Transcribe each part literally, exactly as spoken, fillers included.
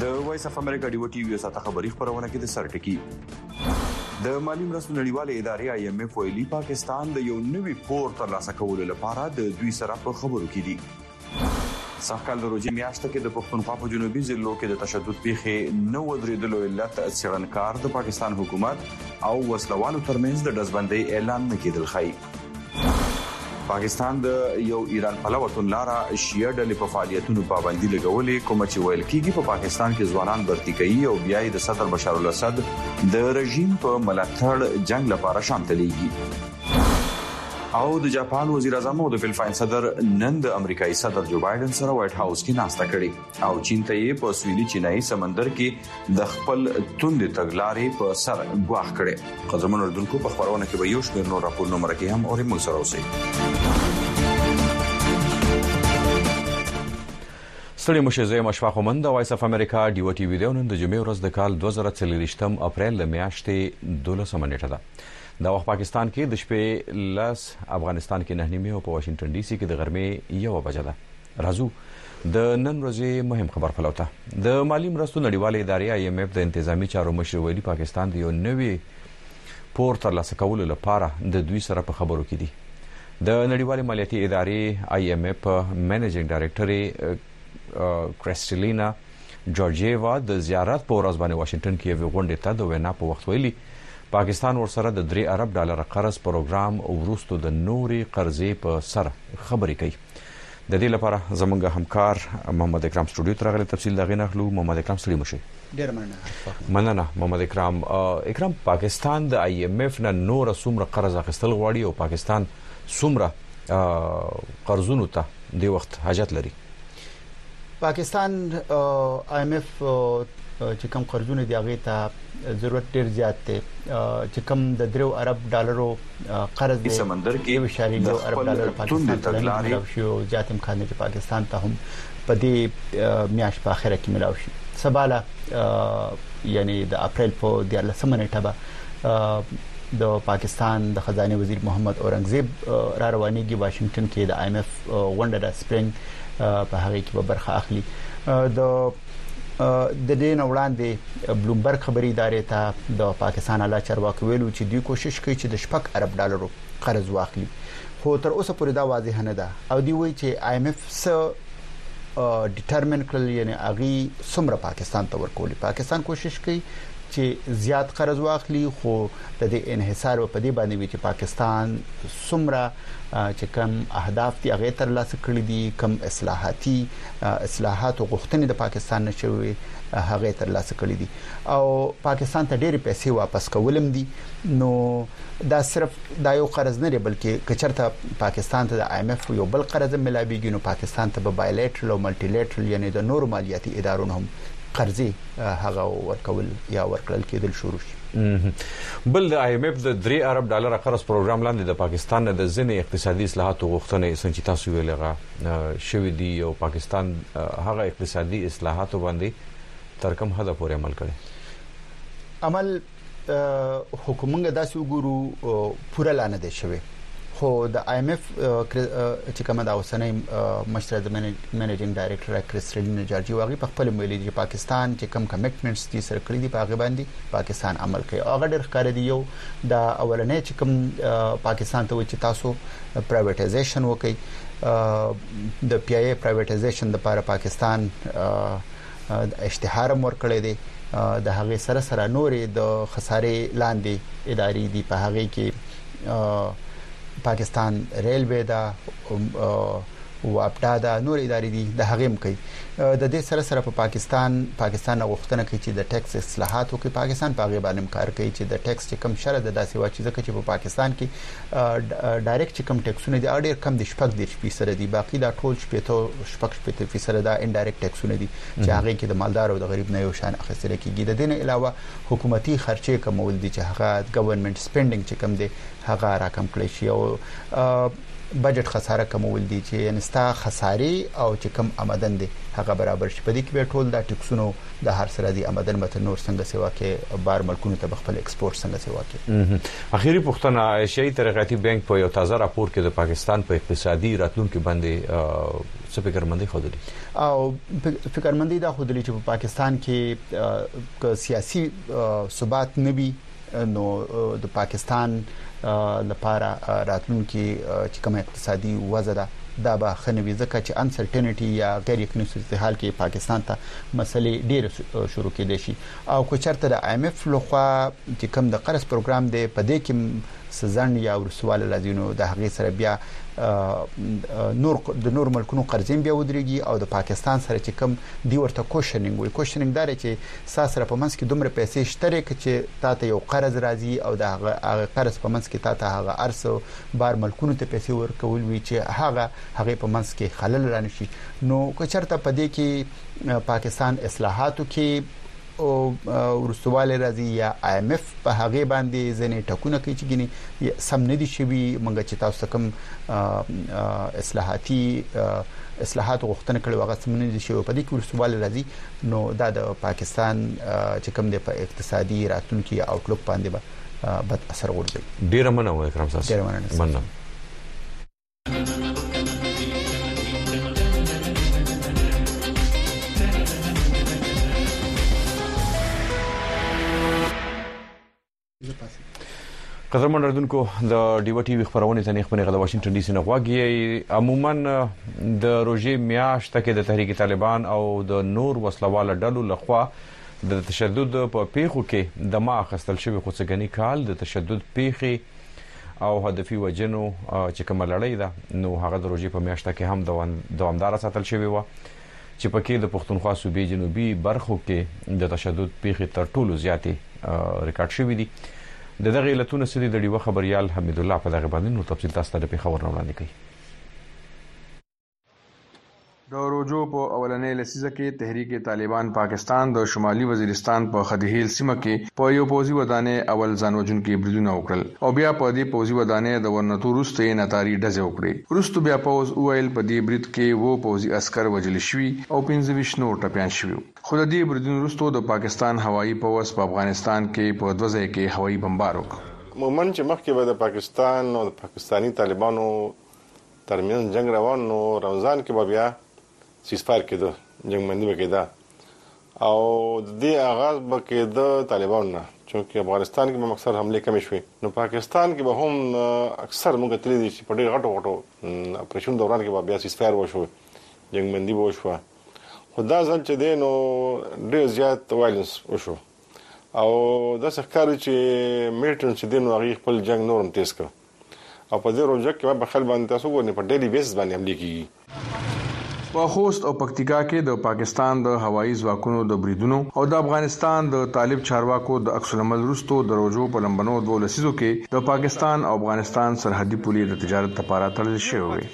د وایس اف امریکا ډیو ټي وی ساته خبري خبرونه کې د سرټکی د مالی مرستو نړیواله ادارې آی ایم ایف ویلي پاکستان د یو نوي پور ترلاسه کولو لپاره د دوی سره په خبرو کې دي. ساکال د روزي میاشت کې د پښتونخوا په جنوبي ضلعو کې د تشدد پیښې نو درېدلو علت څېړنکار د پاکستان حکومت او وسلوالو ترمنځ د دزبندۍ اعلان نه کېدل خای. پاکستان د یو ایران پلوتون لاره شیعه ډلې په فعالیتونو پابندي لګولې کوم چې ویل کېږي په پاکستان کې ځوانان برتی کوي او بیا د صدر بشار الاسد د رژیم په ملاتړ جنگ لپاره شام ته لیږي. او د جاپان وزیر اعظم او د فلپاین صدر نن د امریکایي صدر جو بایدن سره وایټ هاوس کې ناسته کړې او چین ته یې په سویلي چینایي سمندر کې د خپل توند تګلارې په سر غواخ کړې. قدرمن اردوونکو په خبرونه کې به یو شمېر نور راپور نمبر کې هم اوري موږ سره اوسئ. ستړي مشه زه مشفق ومن د وایس اف امریکا ډیو ټي وی نن د جمعې ورځ د کال دوه زره څلوېښتم اپریل ل میاشتې دولسمه نیټه ده. دا وخت پاکستان کې د شپې لس، افغانستان کې نه نیمه او په واشنگټن ډي سي کې د غرمې یو بجه ده. راځو د نن ورځې مهم خبر فلوته. د مالی مرستو نړیواله ادارې آی ایم ایف د انتظامی چارو مشر ویلي پاکستان د یو نوي پور ترلاسه کولو لپاره د دوی سره په خبرو کې دي. د نړیواله مالیاتي ادارې آی ایم ایف منیجینګ ډایریکټر کریسټلینا جورجیوا د زیارت په ورځ باندې واشنگټن کې یو غونډه ته د وینا په وخت ویلي پاکستان ورسره د درې ارب ډالر قرض پروګرام او وروسته د نوري قرضې په سر خبرې کوي. د دې لپاره زمونږ همکار محمد اکرام سټوډیو ته راغلی. تفصیل دغه نخلو. محمد اکرام ستړي مشه. ډیر مننه. مننه محمد اکرام. اکرام پاکستان د آی ایم ایف نه نور څومره قرض اخیستل غواړي او پاکستان څومره قرضونو ته د وخت حاجت لري؟ پاکستان آی ایم ایف چې کوم قرضونه دی هغه ته ضرورت ډیر زیات دی. چې کوم د درو ارب ډالرو قرض دی سمندر کې د ارب ډالر پاکستان ته ملاو شي او زیات امکان دی پاکستان ته هم په دې میاشت په اخره کې ملاو شي. سباله یعنی د اپریل په دیارلسمه نیټه به د پاکستان د خزانه وزیر محمد اورنګزیب را روانيږي واشنگټن کې د آی ایم ایف غونډه د سپرینګ په هغه کې به برخه اخلي. د د دې نه وړاندې بلومبرګ خبري ادارې ته د پاکستان اعلی چارواکي ویلو چې دوی کوشش کوي چې د شپږ ارب ډالرو قرض واخلي خو تر اوسه پورې دا واضح نه ده او دی وایي چې آی ایم ایف سره ډیټرمن کړل یعنی اغي څومره پاکستان ته ورکولي. پاکستان کوشش کوي چې زیات قرض واخلي خو د دې انحصار په دې باندې وي چې پاکستان څومره چې کوم اهداف دي هغه تر لاسه کړی دي کوم اصلاحاتي اصلاحات او غوښتنې د پاکستان نشوي هغه تر لاسه کړی دي او پاکستان ته ډېری پیسې واپس کولم دي. نو دا صرف دا یو قرض نه دی بلکې کچرته پاکستان ته د آی ایم ایف یو بل قرض ملابيږي نو پاکستان ته به بایلیټرل او ملټي لیټرل یعنی د نور مالیاتي ادارو هم قرضې هغه ورکول یا ورکړل کېدل شروع شي. بل د آی ایم ایف د درې ارب ډالر قرض پروګرام لاندې د پاکستان د ځینې اقتصادي اصلاحاتو غوښتنې څنګه تاسو ویلغه شوې دي او پاکستان هغه اقتصادي اصلاحاتو باندې تر کوم حد پورې عمل کړي؟ عمل حکومت داسې وګورو پوره لانه دي شوی خو د آی ایم ایف چې کومه دا اوسنۍ مشر د منیجینګ ډایریکټر کریسټلینا جورجیوا هغه په خپل ویلي چې پاکستان چې کوم کمټمنټس دي سره کړی دي په هغه باندې پاکستان عمل کوي. هغه ډېر ښکار دی یو د اولنې چې کوم پاکستان ته و چې تاسو پرایویټایزیشن وکړي د پی آی اي پرایویټایزیشن لپاره پاکستان اشتهار ورکړی دی. د هغه سره سره نورې د خسارې لاندې ادارې دي په هغه کې پاکستان ریلوی دا او اپټا دا نور ادارې دي د هغه هم کوي. د دې سره سره په پاکستان پاکستان غوښتنه کوي چې د ټیکس اصلاحات وکړي. پاکستان په هغه باندې کار کوي چې د ټیکس چې کم شره د داسې واچي ځکه چې په پاکستان کې ډایرکټ چې کم ټیکسونه دي اړ کم د شپږ د فیصد دي باقي دا ټول شپږ شپږ فیصد دا انډایرکټ ټیکسونه دي چې هغه کې د مالدار او د غریب نه یو شان اخیستل کیږي. د دې نه علاوه حکومتي خرچې کمول دي چې هغه ګورنمنت سپینډینګ چې کم دي هغه راکم کړی شي او بجټ خساره کمول دي چې یعنی ستا خساري او چې کم آمدن دي هغه برابر شي. په دې کې به ټول دا ټیکسونو د هر سره دي آمدن مت نور څنګه سیوا کې بار ملکونو ته خپل ایکسپورت څنګه سیوا کې. اخیری پوښتنه ایشیايي ترقیاتي بانک په یو تازه راپور کې د پاکستان په اقتصادي راتلونکو باندې څه فکرمندي خوده او فکرمندي دا خوده چې په پاکستان کې سیاسي ثبات نه وي نو د پاکستان لپاره راتلونکي چې کوم اقتصادي وضع ده دا به خنوي ځکه چې انسرټینټی یا غیر یقیني صورتحال کې پاکستان ته مسلې ډېر شروع کېدې شي او کو چرته د ایم ایف لخوا چې کوم د قرض پروګرام دی په دې کې سزن یا ورسواله لازینو د هغې سره بیا نور د نور ملکونو قرضین بیا ودرېږي او د پاکستان سره چې کوم دی ورته کوشنینګ وي کوشنینګ دار چې ساسره په منځ کې دومره پیسې شته چې تاسو یو قرض راځي او د هغه قرض په منځ کې تاسو هغه ارسو بار ملکونو ته پیسې ورکول وي چې هغه هغه په منځ کې خلل رانشي. نو که چرته په دې کې پاکستان اصلاحاتو کې او ورسواله راځي یا آی ایم ایف په هغه باندې ځنې ټکونه کوي چې ګني سم نه دي شوی مونږ چې تاسو کوم اصلاحاتي اصلاحات غوښتنه کړې وغه سم نه دي شوی په دې کې ورسواله راځي نو دا د پاکستان چې کوم د اقتصادي راتلونکي اوټلوک باندې به بد اثر ورځي. ډیر مننه اکرام صاحب. ډیر مننه. مننه. قدرمن اردوونکو د ډیو ټي وی خبرونه ته نه خبرونه غو واشنگټن ډي سي نه غواګي. عموما د روزي میاشت کې د تحریک طالبان او د نور وسلواله ډلو لخوا د تشدد په پیښو کې د ما خستل شوی خوڅګنی کال د تشدد پیښې او هدفي وجنو چې کوم لړۍ ده نو هغه د روزي په میاشت کې هم دوامدار ساتل شوی و چې پکې د پښتونخوا صوبې جنوبي برخو کې د تشدد پیښې تر ټولو زیاتې ریکارډ شوی دي. د دغه علتونو سره د ډیو خبريال حمید الله په دغه باندې نو تفصیل تاسو ته په خبر وړاندې کوي. د روزو په اولنې لسیزه کې تحریک طالبان پاکستان د شمالي وزیرستان په خدیهیل سیمه کې په یو پوزي ودانې اول ځانوجن کې بریدونه وکړل او بیا په دې پوزي ودانې د ورنتو روسته ناتاری ډزې وکړې. روسته بیا پوز اویل په دې برید کې وو پوزي عسكر وجل شوی او پنځه ویشت نور ټپيان شوی. خو د دې بریدونو وروسته د پاکستان هوایي پوز په افغانستان کې په دوه ځای کې هوایي بمبار وکړ. مومن چې مخکې به د پاکستان او د پاکستانی طالبانو ترمنځ جنگ روان نو رمضان کې به بیا سیسفایر کېده جنگ مندي وکړه او د دې آغاز به کېده طالبان نه چې افغانستان کې به اکثر حمله کم شوي نو پاکستان کې به هم اکثر موږ تللی دي چې په ډېر غټو غټو اپریشن دوران کې به بیا سیسفایر وشو جنگ مندي وشو خو دا ځل چې دی نو ډېر زیات وایلنس وشو او دا څرګند چې میلټن چې دی نو هغه خپل جنگ نورم تیز کړ او په دې روجه کې به خل باندې تاسو ګورئ په ډیلی بیسس باندې حمله کیږي. په خوست او پکتیکا کې د پاکستان د هوایي ځواکونو د بریدونو او د افغانستان د طالب چارواکو د عکس العمل وروسته د روزو په لمبنو دوه لسیزو کې د پاکستان او افغانستان سرحدي پولې د تجارت لپاره تړل شوی وي.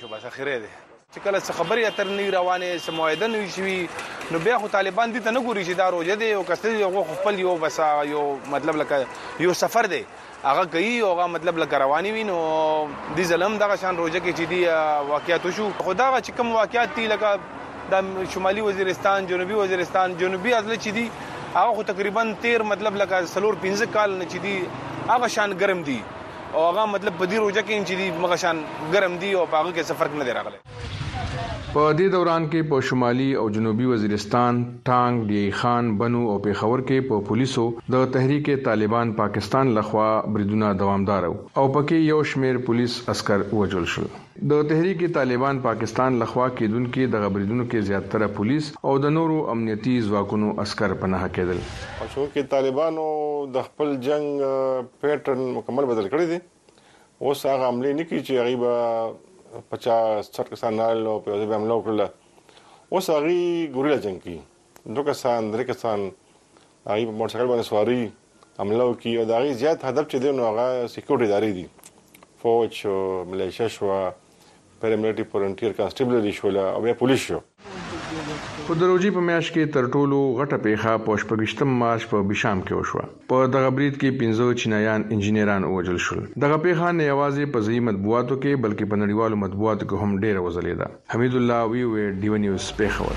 چې کله څه خبري اتر نه روانه سمویده نه شي نو بیا خو طالبان دي ته نه ګوري چې دا روزه دی او کسته یو خپل یو بس یو مطلب لکه یو سفر دی هغه کوي او هغه مطلب لکه رواني وي نو د ظلم دغه شان روزه کې چې دی واقعیت شو خدا چې کوم واقعیت دي لکه د شمالي وزیرستان جنوبي وزیرستان جنوبي اصل چې دی هغه خو تقریبا تیر مطلب لکه سلور پنځه کال نه چې دی هغه شان ګرم دی او هغه مطلب په دې روزه کې چې دی مغه شان ګرم دی او هغه کې سفر نه دی راغلی. په دې دوران کې په شمالي او جنوبي وزیرستان ټانګ ډی خان بنو او پیښور کې په پولیسو د تحریک طالبان پاکستان لخوا بریدونه دوامدار او پکې یو شمیر پولیس عسكر وژل شول. د تحریک طالبان پاکستان لخوا کېدونکو د بریدونو کې زیاتره پولیس او د نورو امنیتي ځواکونو عسكر پناه کېدل. او چې طالبانو د خپل جنگ پیټرن مکمل بدل کړی دي اوس هغه عملي نه کوي چې غیبه پچاس څر کسان نالو په دې باندې لوکل اوس هغه ګوریلا جنگ کی دوه کسان درې کسان هغه په موټرسایکل باندې سواری عملو کی او دا غي زیات هدف چې دی نو هغه سکیورټي ادارې دي فوج ملیشیا شو پیراملیټری فورنټیر کانسټیبلری شو او بیا پولیس شو. په دروژې په میاشت کې تر ټولو غټه پیښه په شپږم مارچ په بشام کې وشوه. په دغه برید کې پنځه چینایان انجنیران وژل شول. دغه پیښه نه یوازې په ځینې مطبوعاتو کې بلکې په نړیوالو مطبوعاتو کې هم ډېره وځلېده. حمید الله وی وی ډیو نیوز پیښور.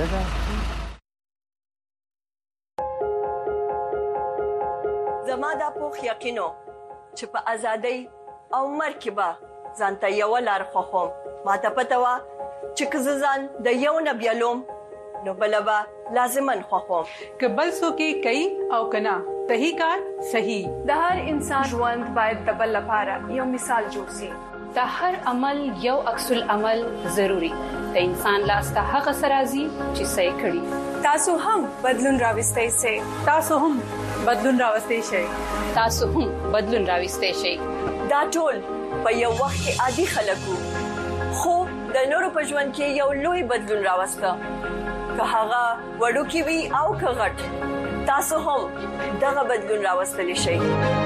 زما د پوخ یقینو چې په ازادۍ او مرکبه ځانته یو لار خوخم ماته پته وا چې کززان د یو نبیلوم نو بلبا لازمن خوخم کبل سو کې کوي او کنا صحیح کار صحیح د هر انسان ژوند باید د بل لپاره یو مثال جوړ شي. د هر عمل یو عکس العمل ضروری د انسان لاسته هغه سرازي چې صحیح کړي. تاسو هم بدلون راوستئ سي تاسو هم بدلون راوستئ شي تاسو هم بدلون راوستئ شي. دا ټول په یو وخت کې عادي خلکو خو د نورو په ژوند کې یو لوی بدلون راوسته. که هغه وړو کې وي او که غټ تاسو هم دغه بدلون راوستلی شئ.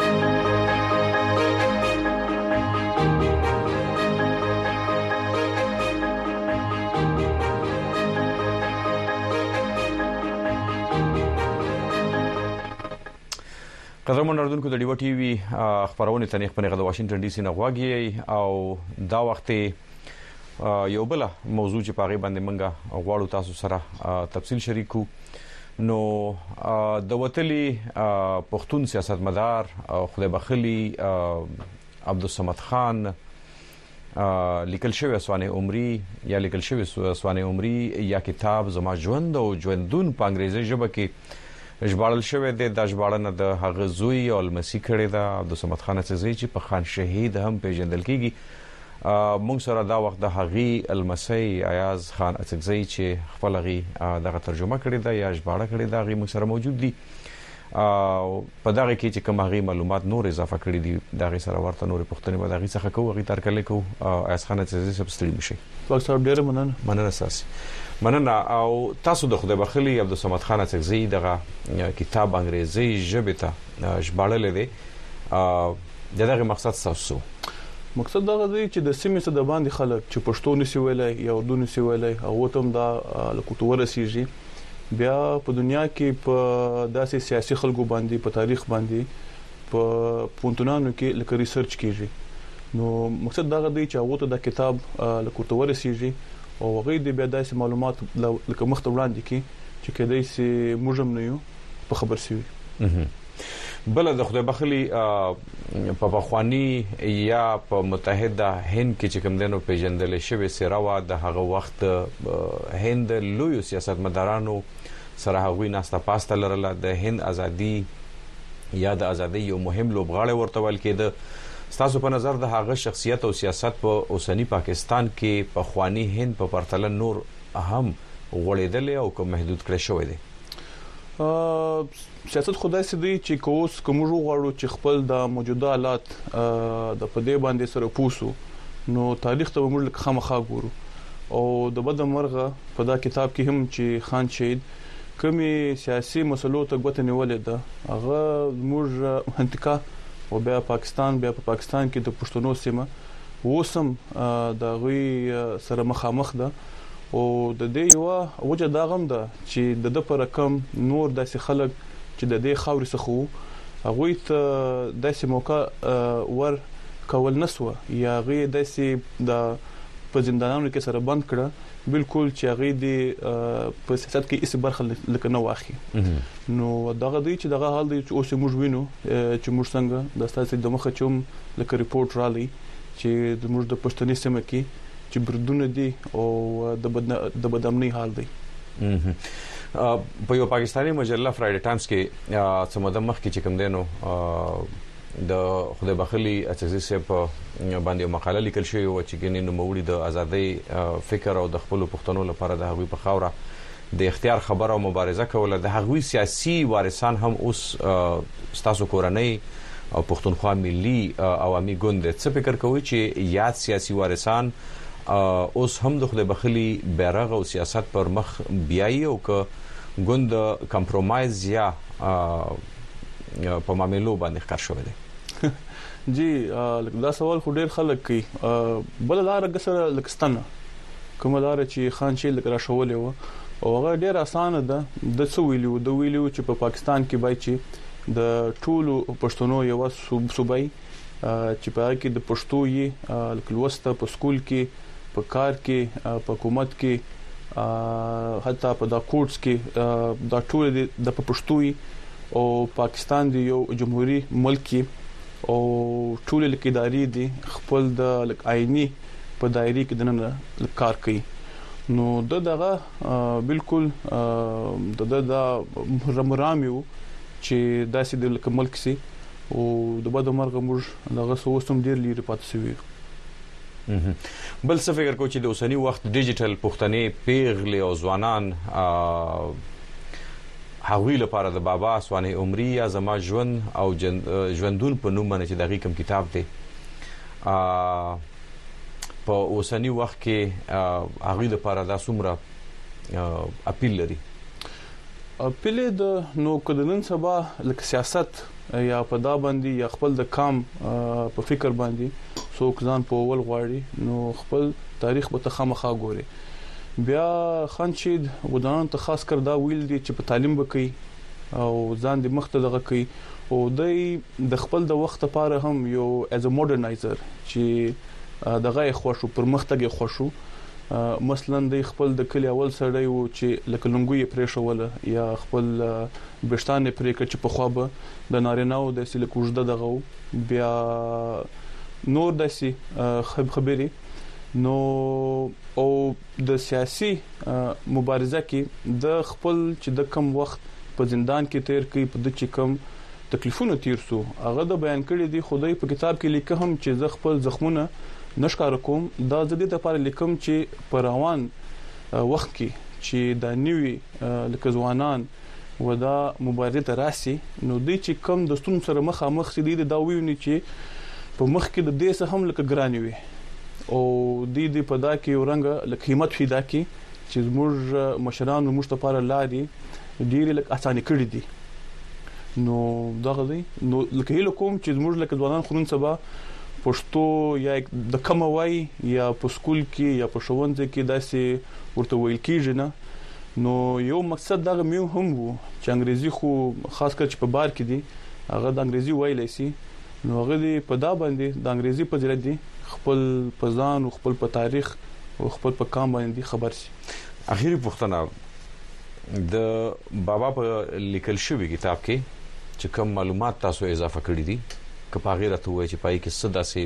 قدرمن اردوونکو د ډیو ټي وي خبرونه تنه خبرونه د واشنگټن ډي سي نه غواګي او دا وخت یو بل موضوع چې پاغي باندې منګه غواړو تاسو سره تفصیل شریکو. نو د وتلی پښتون سیاستمدار خدای بخلی عبدالصمد خان لیکل شوی سوانه عمرې یا لیکل شوی سوانه عمرې یا کتاب زما ژوند او ژوندون په انګریزي ژبه کې ژباړل شوی دی. د ژباړنه د هغه زوی او المسی کړی دا عبدالصمد خان اڅکزی چې په خان شهید هم پیژندل کیږي. موږ سره دا وخت د هغه المسی ایاز خان اڅکزی چې خپل غي دغه ترجمه کړی دا یا ژباړه کړی دا غي موږ سره موجود دي. په دغه کې چې کوم هغه معلومات نور اضافه کړی دي دغه سره ورته نور پښتني به دغه څخه کوو غي تر کله کوو ایاز خان اڅکزی سب ستړي مشي. ډاکټر ډیر مننه مننه اساسي مننه. او تاسو د خدای بخلی عبدالصمد خان اڅکزی دغه کتاب انګریزي ژبه ته ژباړل دي. دغه مقصد تاسو مقصد دا دی چې د سیمې څخه د باندې خلک چې پښتو نسی ویلای یا اردو نسی ویلای او وتم دا لکه ورسیږي بیا په دنیا کې په داسې سیاسي خلکو باندې په تاریخ باندې په پونتونانو کې لکه ریسرچ کیږي. نو مقصد دا دی چې هغه ته د کتاب لکه ورسیږي او هغه د بیا داسې معلومات لکه مخته وړاندې کی چې کېدای شي موږ هم نه یو په خبر شي. بل د خدای بخلی په بخوانی یا په متحده هند کې چې کوم دنو پیژندل شوی سراوا د هغه وخت هند لوی سیاستمدارانو سره هغوی ناسته پاسته لرله. د هند ازادي یا د ازادي یو مهم لوبغاړی ورته ویل کېده. ستاسو په نظر د هغه شخصیت او سیاست په اوسنی پاکستان کې په خوانی هند په پرتله نور اهم غوړېدل او کوم محدود کړی شوی دی؟ سیاست خدای سي دی چې کوس کوم غواړو چې خپل د موجوده حالات د پدې باندې سره پوسو نو تاریخ ته موږ خامخا ګورو. او د بد مرغه په دا کتاب کې هم چې خان شهید کومي سیاسي مسلو ته غوته نیولې ده هغه موږ منطقه او بیا پاکستان بیا په پاکستان کې د پښتنو سیمه وسم د غوي سره مخامخ ده. او د دې یو وجه دا غم ده چې د د پر کم نور داسې خلک چې د دې خاورې څخه هغه ته داسې موقع ور کول نسوه یا غي داسې د په زندانونو کې سره بند کړه بالکل چې هغه دی په سیاست کې هیڅ برخه لکه نه واخی. نو دغه دی چې دغه حال دی چې اوس موږ وینو چې موږ څنګه د ستاسو د مخه چوم لکه ریپورت رالی چې د موږ د پښتني سیمه کې چې بردونه دي او د د بدامنۍ حال دی. په یو پاکستاني مجله فرایډے ټایمز کې څومره مخ کې چې کوم دینو د خدای بخلی اڅکزی صاحب باندې مقاله لیکل شوی و چې ګینې نو موړي د ازادۍ فکر او د خپل پښتنو لپاره د هغوی په خاوره د اختیار خبره او مبارزه کوله. د هغوی سیاسي وارثان هم اوس ستاسو کورنۍ او پښتونخوا ملي عوامي ګوند څه فکر کوي چې یاد سیاسي وارثان اوس هم د خدای بخلی بیرغ او سیاست پر مخ بیاي او که ګوند کمپرمایز یا په معاملو باندې ښکار شوی دی؟ جی دا سوال خو ډیر خلک کوي. بل لار غسر لکستانه کوم لار چې خان شي لکه را شولې و او هغه ډیر اسانه ده د څو ویلو د ویلو چې په پاکستان کې بای چې د ټولو پښتنو یو صوبای چې په کې د پښتو یې لوسته په سکول کې په کار کې په حکومت کې حتی په د کورټس کې د ټول د پښتو او پاکستان دی یو جمهوریت ملک او ټول لیکداري دي خپل د آئینی په دایره کې دنه کار کوي نو د دغه بالکل د د رمراميو چې داسې د کمل کسي او د بده مرغه موږ دغه سوستم ډیر لري پاتې شوی بل څه فکر کوم چې د اوسنی وخت ډیجیټل پښتنې پیغلې او ځوانان هغوی لپاره د بابا سوانه عمرې یا زما ژوند او ژوندون په نوم باندې چې دغه کوم کتاب دی په اوسنی وخت کې هغه د لپاره د څومره اپیل لري اپیل د نو کدنن سبا لکه سیاست یا په دا باندې یا خپل د کام په فکر باندې څوک ځان په ول غواړي نو خپل تاریخ به تخمخه ګوري بیا خانشید ودان ته خاص کر دا ویل دي چې په تعلیم وکي او ځان د مخته دغه کوي او د خپل د وخت لپاره هم یو از ا مودرنایزر چې دغه خوشو پرمختګ خوشو مثلا د خپل د کلی اول سړی وو چې لکه لنګوي پرېښول یا خپل بشتانه پرې کړ چې په خوابه د ناریناو د سلیکوجده دغه بیا نور داسي خبري نو او د سیاسي مبارزه کې د خپل چې د کم وخت په زندان کې تیر کوي په د چې کم تکلیفونه تیر سو هغه د بیان کړی دی خدای په کتاب کې لیکه هم چې ز خپل زخمونه نشکار کوم دا زدي د لپاره لیکم چې پروان وخت کې چې د نیوي لکه ځوانان ودا مبارزه راسي نو دوی چې کم د ستون سره مخامخ سي دا ویونی چې په مخ کې د دې سه هم لکه ګرانی وي او د دې په دا کې ورنګ لکه همت پیدا کی چې موږ مشران موږ ته لپاره لاري ډیر لکه اسانه کړی دي نو دا غوي نو لکه هیله کوم چې موږ لکه ځوانان خورون سبا پښتو یا د کموي یا په سکول کې یا په ښوونځي کې داسې ورته ویل کېږي نه نو یو مقصد دا مې هم وو چې انګريزي خو خاص کر چې په بار کې دي هغه د انګريزي ویلای شي نو هغه دی په دا باندې د انګريزي په ځل دي خپل پزان او خپل په تاریخ او خپل په کام باندې خبر شي اخیری پوښتنه د بابا په لیکل شوی کتاب کې چې کوم معلومات تاسو اضافه کړی دي که په غیره ته وای چې پای کې صدا سي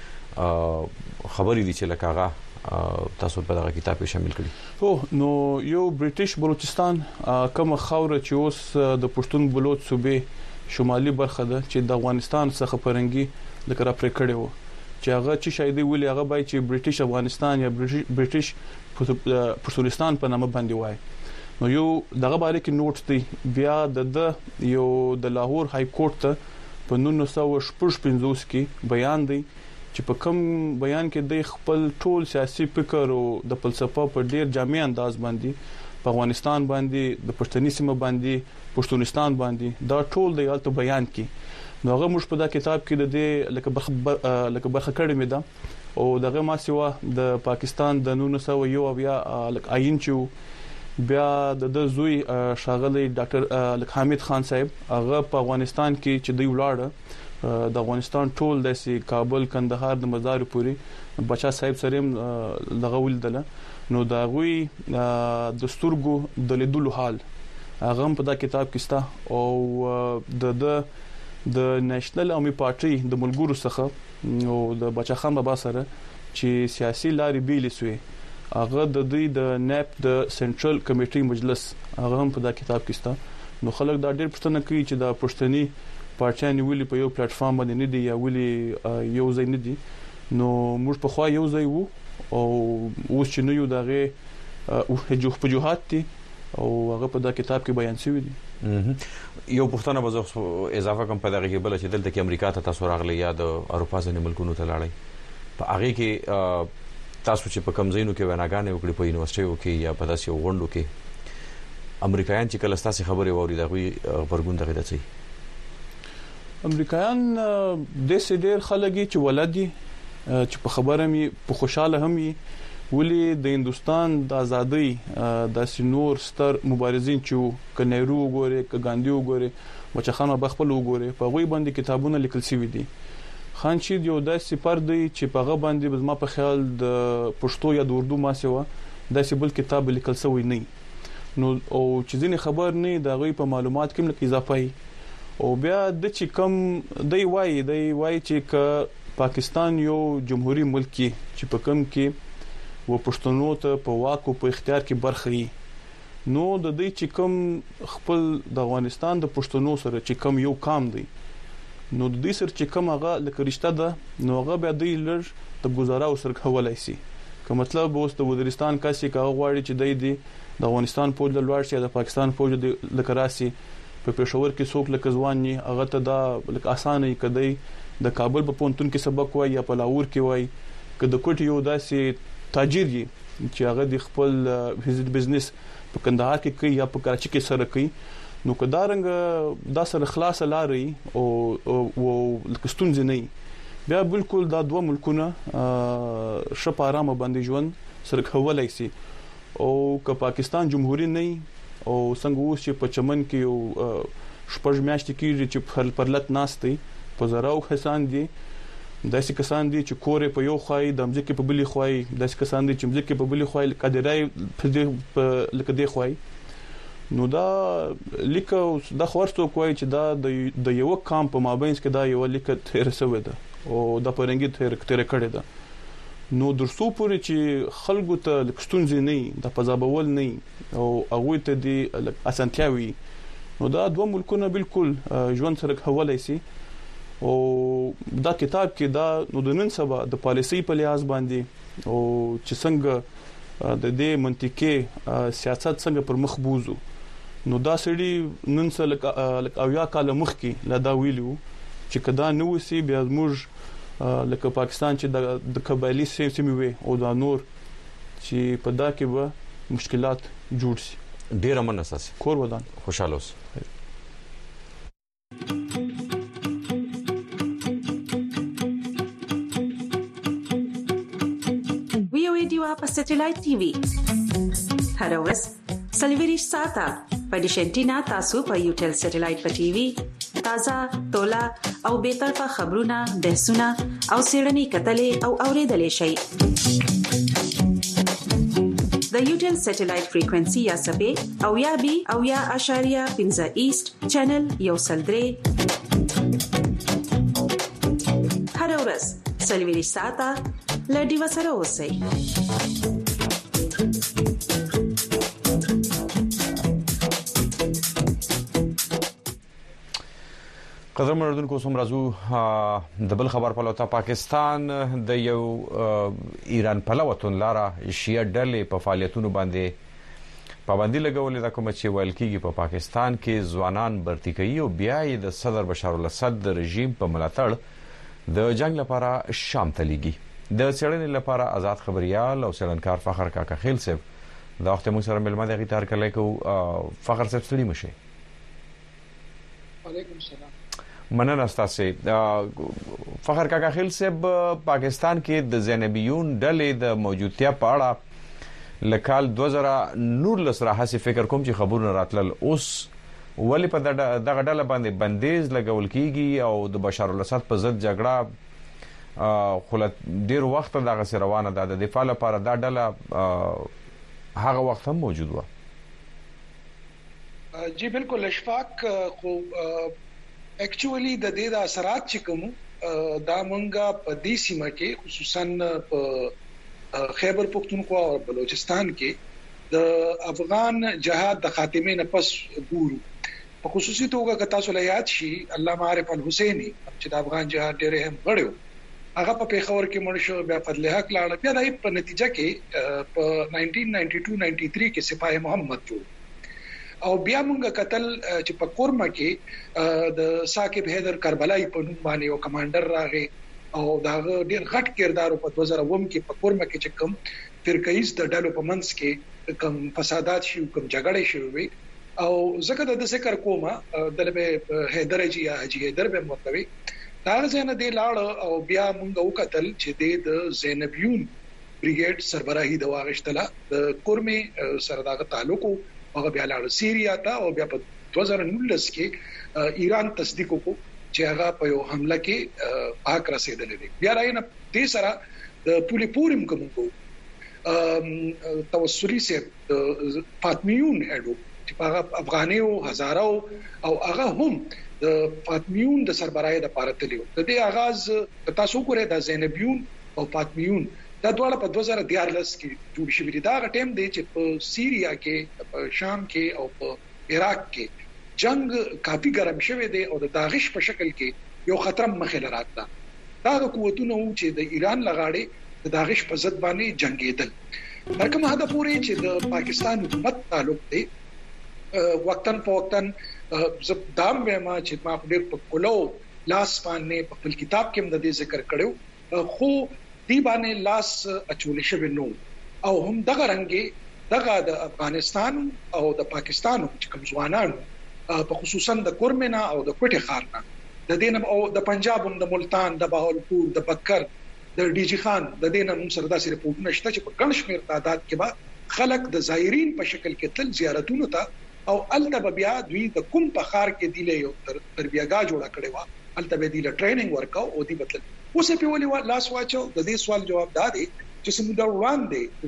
خبرې دي چې لکه تاسو په دغه کتاب کې شامل کړی او نو یو برټیش بلوچستان کوم خوره چې اوس د پښتون بلوچ صوبې شمالي برخه ده چې د افغانستان څخه پرنګي لکه را پرې کړی وو چې هغه چې شاید ویلي هغه بای چې برټیش افغانستان یا برټیش پښتونستان په نامه باندې وای نو یو دغه باندې کې نوټ دی بیا د یو د لاهور های کورټ ته په نولس سوه شپږ پنځوس کې بیان دی چې په کوم بیان کې د خپل ټول سیاسي فکر او د فلسفه په ډیر جامع انداز باندې په افغانستان باندې د پښتني سیمه باندې پښتونستان باندې دا ټول د یالته بیان کې نو هغه موږ په دا کتاب کې د دې لکه برخه لکه برخه کړې مې ده او دغه ما سیوا د پاکستان د نولس سوه یو بیا لکه آئین چې بیا د زوی شاغلی ډاکټر لک حامد خان صاحب هغه په افغانستان کې چې دی ولاړ د افغانستان ټول د سي کابل کندهار د مزار پوری بچا صاحب سره دغه ولدل نو دا غوي د ستورګو د لیدلو حال هغه په دا کتاب کې ستا او د د نېشنل ارمي پارټي د ملګرو څخه او د بچا خان بابا سره چې سیاسي لارې بیلې سوې هغه د دوی د نیپ د سنټرل کمیټي مجلس هغه هم په دا کتاب کې ستا نو خلک دا ډېر پوښتنه کوي چې دا پښتني پارټیان ویلي په یو پلیټ فارم باندې نه دي یا ویلي یو ځای نه دي نو موږ په خوا یو ځای وو او اوس چې نو یو دغه او هجوخ په جوهات دي او هغه په دا کتاب کې بیان شوی دي یو پښتنه به اضافه کوم په دغه کې بل چې دلته کې امریکا ته تاسو راغلي یا د اروپا ځینې ملکونو ته لاړی په هغه کې تاسو چې په کمزینو کې وناګانې وکړي په یونیورسيټیو کې یا په داسې غونډو کې امریکایان چې کله ستاسو خبرې ووري دغه برګون دغه دڅي امریکایان د سې ډېر خلګي چې ولادي چې په خبره مې په خوشاله هم ولې د هندستان د ازادۍ د سنور ستر مبارزین چې ک نهرو وګوري ک ګاندھی وګوري مچخان بخپل وګوري په غوي باندې کتابونه لیکل شوی دي. خان شید یو داسې فرد دی چې په غو باندې بزما په خیال د پښتو یا د اردو ماسیوه داسې بل کتاب لیکل شوی نه نو او چې ځینې خبر نه د غوي په معلومات کې لکه اضافه او بیا د چې کم دی وای دی وای چې ک پاکستان یو جمهوریت ملک چې په کم کې و پښتنو ته په واک او په اختیار کې برخه یې نو د دې چې کم خپل د افغانستان د پښتنو سره چې کم یو کام دی نو د دې سره چې کم هغه لکه رشتہ ده نو هغه بیا د لږ د گزارا او سره کولای شي که مطلب اوس د وزیرستان کاسي کا غواړي چې د دې د افغانستان فوج له لوړ شي د پاکستان فوج د لکراسي په پېښور کې څوک لکه ځوان ني هغه ته دا لکه اسانه کدی د کابل په پونتون کې سبق وای یا په لاهور کې وای که د کوټ یو داسې تاجر یي چې هغه د خپل ویزټ بزنس په کندهار کې کوي یا په کراچي کې سره کوي نو کدارنګ دا سره خلاص لاري او او لکستون ځنی بیا بالکل دا دوه ملکونه شپ آرامه باندې ژوند سره کولای شي او که پاکستان جمهوریت نه او څنګه اوس چې په چمن کې یو شپږ میاشتې کېږي چې پرلت ناشتي په زراو حسان دي داسې کسان دي چې کورې په یو خوای د مځکه په بلی خوای داسې کسان دي چې مځکه په بلی خوای قدرای په لکه دی خوای نو دا لیکه د خورستو کوی چې دا د یو کام په مابینس کې دا یو لیکه تیر سوی ده او د پرنګي تیر تیر کړی ده نو درسو پورې چې خلکو ته لکستونځ نه د پزابول نه او هغه ته دی اسانتیاوي نو دا دوه ملکونه بالکل ژوند سره کولای شي او دا کتاب کې دا نو د نن سبا د پالیسي په لحاظ باندې او چې څنګه د دې منطقي سیاست څنګه پر مخ بوزو نو دا سړي نن سره او یا کال مخ کې لا دا ویلو چې کدا نو وسی بیا موږ لکه پاکستان چې د قبایلی سیمې وي او دا نور چې په دا کې به مشکلات جوړ شي ډیر امن اساس کور ودان خوشاله اوس په سټلایټ ټي وي هر ورځ سلویریش ساته په ډیشنټینا تاسو په یوټل سټلایټ په ټي وي تازه تولا او به طرفه خبرونه بحثونه او سیړنی کتلې او اوریدلې شي د یوټل سټلایټ فریکوئنسي یا سبې او یا بي او یا اشاریه پنځه ایست چینل یو سلدري هر ورځ سلویریش ساته لډي وسره اوسئ قدر مردونکو سم راځو د بل خبر په لوتا پاکستان د یو ایران په لوتون لاره شیعه ډلې په فعالیتونو باندې پابندي لګولې د کوم چې ویل کېږي په پاکستان کې ځوانان برتی کوي او بیا د صدر بشار الاسد د رژیم په ملاتړ د جنگ لپاره شام ته لیږي د څېړنې لپاره آزاد خبريال او څېړنکار فخر کاکا خیل صاحب دا وخت موږ سره ملما دغه تار کړل کو فخر صاحب ستړي مشه وعلیکم السلام مننه تاسو فخر کاکا خیل صاحب پاکستان کې د زینبیون ډلې د موجودتیا په اړه لکال دوه زره نولس راهسي فکر کوم چې خبرونه راتلل اوس ولی په دغه ډله باندې بندیز لګول کیږي او د بشار الاسد په ضد جګړه خلت ډیر وخت دغه روانه ده د دفاع لپاره دا ډله هغه وخت هم موجود و جی بالکل اشفاق خو اکچولی د دې د اثرات چې کوم دا مونږه په دې سیمه کې خصوصا په خیبر پختونخوا او بلوچستان کې د افغان جهاد د خاتمه نه پس ګورو په خصوصي توګه که تاسو له یاد شي علامه عارف الحسینی چې د افغان جهاد ډېر هم غړیو هغه په پیښور کې مړ شو بیا فضل حق لاړ بیا د په نتیجه کې په نائنټین نائنټي ټو نائنټي تھری کې سپاه محمد جوړ او بیا موږ قتل چې په کورما کې د ثاقب حیدر کربلای په نوم باندې یو کمانډر راغی او دا ډېر غټ کردار په دوه زره اووه کې په کورما کې چې کوم فرقایز د ډلو په منځ کې کوم فسادات شي کوم جګړې شوې وي او زکه د ذکر کومه دلته حیدر جی یا حجی حیدر به متوي دا ځنه دی لاړ او بیا موږ وکتل چې د زینبیون بریګیډ سربراهي د واغشتله د کورمه سره دغه تعلق او بیا لاړ سیریا ته او بیا په دوه هزار نولس کې ایران تصدیق وکړ چې هغه په یو حمله کې پاک رسیدلې دي. بیا راینه دې سره د پولی پورم کوم کو توسلی سه فاطمیون اډو چې هغه افغانیو هزارو او هغه هم د فاطمیون د سربراهي د پارتلیو د دې آغاز تاسو ګورئ د زینبیون او فاطمیون دا دواړه په دوه هزار دیارلس کې جوړ شوی دي. دا ټیم دی چې په سیریا کې په شام کې او په عراق کې جنگ کافي ګرم شوی دی او د داعش په شکل کې یو خطر مخه لراته. دا قوتونه چې د ایران لغاړي د داعش په ضد باندې جنگیدل. هرکه هدا پورې چې د پاکستان حکومت تعلق دی وقتن په وقتن زبدام ما چې ما په ډېر په کولو لاس باندې په خپل کتاب کې هم د دې ذکر کړو خو دی باندې لاس اچول شوی نو او هم دغه رنګي دغه د افغانستان او د پاکستان چې کوم ځوانانو په خصوصا د کورمنا او د کوټه خارنا د دین او د پنجاب هم د ملتان د بهاولپور د بکر د ډیجی خان د دین هم سره داسې رپورټونه شته چې په ګڼ شمېر تعداد کې به خلک د زایرین په شکل کې تل زیارتونو ته او الته بیا دوی د کوم په خار کې دی له یو تربیهګاه جوړه کړې و الته به دی له ټریننګ ورکاو او دی بدل اوس په ولې لاس واچو. د دې سوال جواب دا دی چې سمندر وړاندې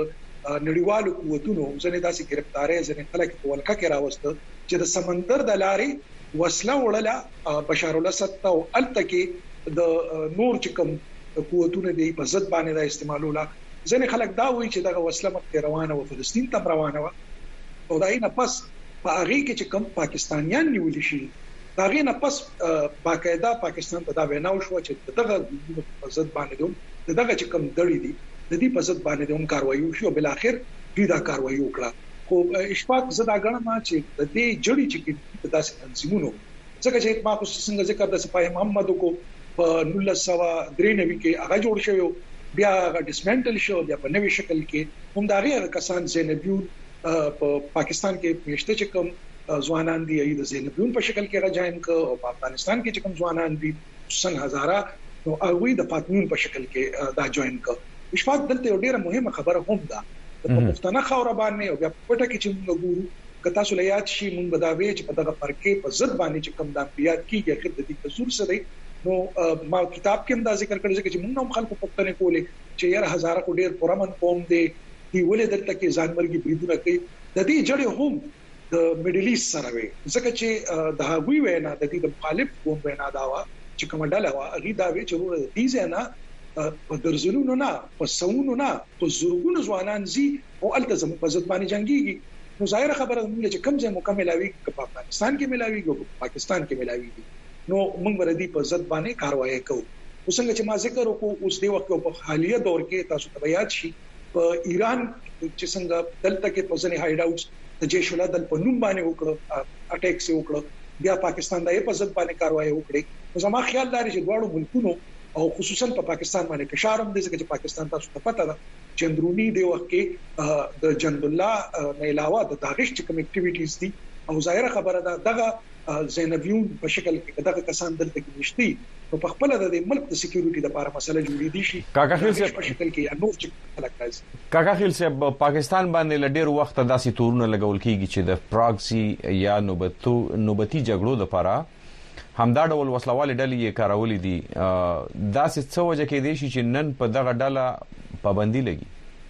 د نړیوالو قوتونو ځنې داسې گرفتارې ځنې خلک په ولکه کې راوسته چې د سمندر د لارې وسله وړله بشار الاسد او التکي د نور چې کوم قوتونه دی په ضد باندې دا استعمالوله. ځنې خلک دا وایي چې دغه وسله مخ روانه و فلسطین ته روانه و او دا نه پس په هغه کې چې کوم پاکستانیان نیول شي دا غي نه پس باقاعده پاکستان ته دا ویناو شو چې دغه په ضد باندې دغه چې کوم دړي دي د دې په ضد باندې هم کاروایی شو بل اخر دې دا کاروایی وکړه. خو اشفاق زدا غړم چې د دې جړی چې داسې تنظیمونو څنګه چې ما خو څنګه ذکر د سپاه محمد کو په نولس سو درې نوي کې هغه جوړ شوی بیا هغه ډیسمنټل شو بیا په نوې شکل کې هم دا غیر کسان زینبیون په پاکستان کې پېشته چې کوم ځوانان دي د زینبیون په شکل کې راځین کو او په افغانستان کې چې کوم ځوانان دي سن هزاره نو هغه د فاطمیون په شکل کې دا جوائن کو. اشفاق دلته یو ډیره مهمه خبره هم ده په پښتنه خاور باندې او بیا پټه کې چې موږ ګورو کتا سلیات شي موږ بداوي چې په دغه فرقې په ضد باندې چې کوم د بیات کیږي اخر د دې قصور سره نو ما کتاب کې هم دا ذکر کړی چې موږ هم خلکو پښتنه کولې چې یاره هزاره کو ډیر پرمن قوم دی دی ولې دلته کې ځانمرګي بریدونه کوي د دې جړې هم د میډل ایست سره وي ځکه چې د هغوی وینا د دې د مخالف قوم وینا دا وا چې کوم ډله وا هغه دا وی چې ورته دې ځنه په درزلونو نه په سونو نه په زورګونو ځوانان زی او التزم په ضد باندې جنگيږي. نو ظاهر خبره ده چې کم ځای مکملوي په پاکستان کې ملاوي او پاکستان کې ملاوي نو موږ ورته په ضد باندې کاروایی کوو. وسنګ چې ما ذکر وکړو اوس دی وخت په حالیه دور کې تاسو ته یاد شي په ایران چې څنګه دلته کې په ځنې هایډ اوټس د جیش العدل په نوم باندې وکړو اٹیک سي وکړو بیا پاکستان د په ضد باندې کاروایی وکړي. نو زما خیال لري چې دواړو ملکونو او خصوصا په پاکستان باندې فشار هم دي چې پاکستان تاسو ته پته ده چې اندرونی دی وخت کې د جند الله نه علاوه د داعش چې کوم اکټیویټیز دي او ظاهر خبره ده دغه زینبیون په شکل کې دغه کسان دلته کې نشتی نو په خپل د ملک د سکیورټي لپاره مسله جوړې دي شي کاکا خیل صاحب په شکل کې انور چې خلک راځي. کاکا خیل صاحب پاکستان باندې لډیر وخت داسې تورونه لګول کیږي چې د پراکسی یا نوبتو نوبتی جګړو لپاره همدا ډول وسلوال ډلې یې کارولې دي داسې څه وجه کې دي چې نن په دغه ډله پابندي لګي.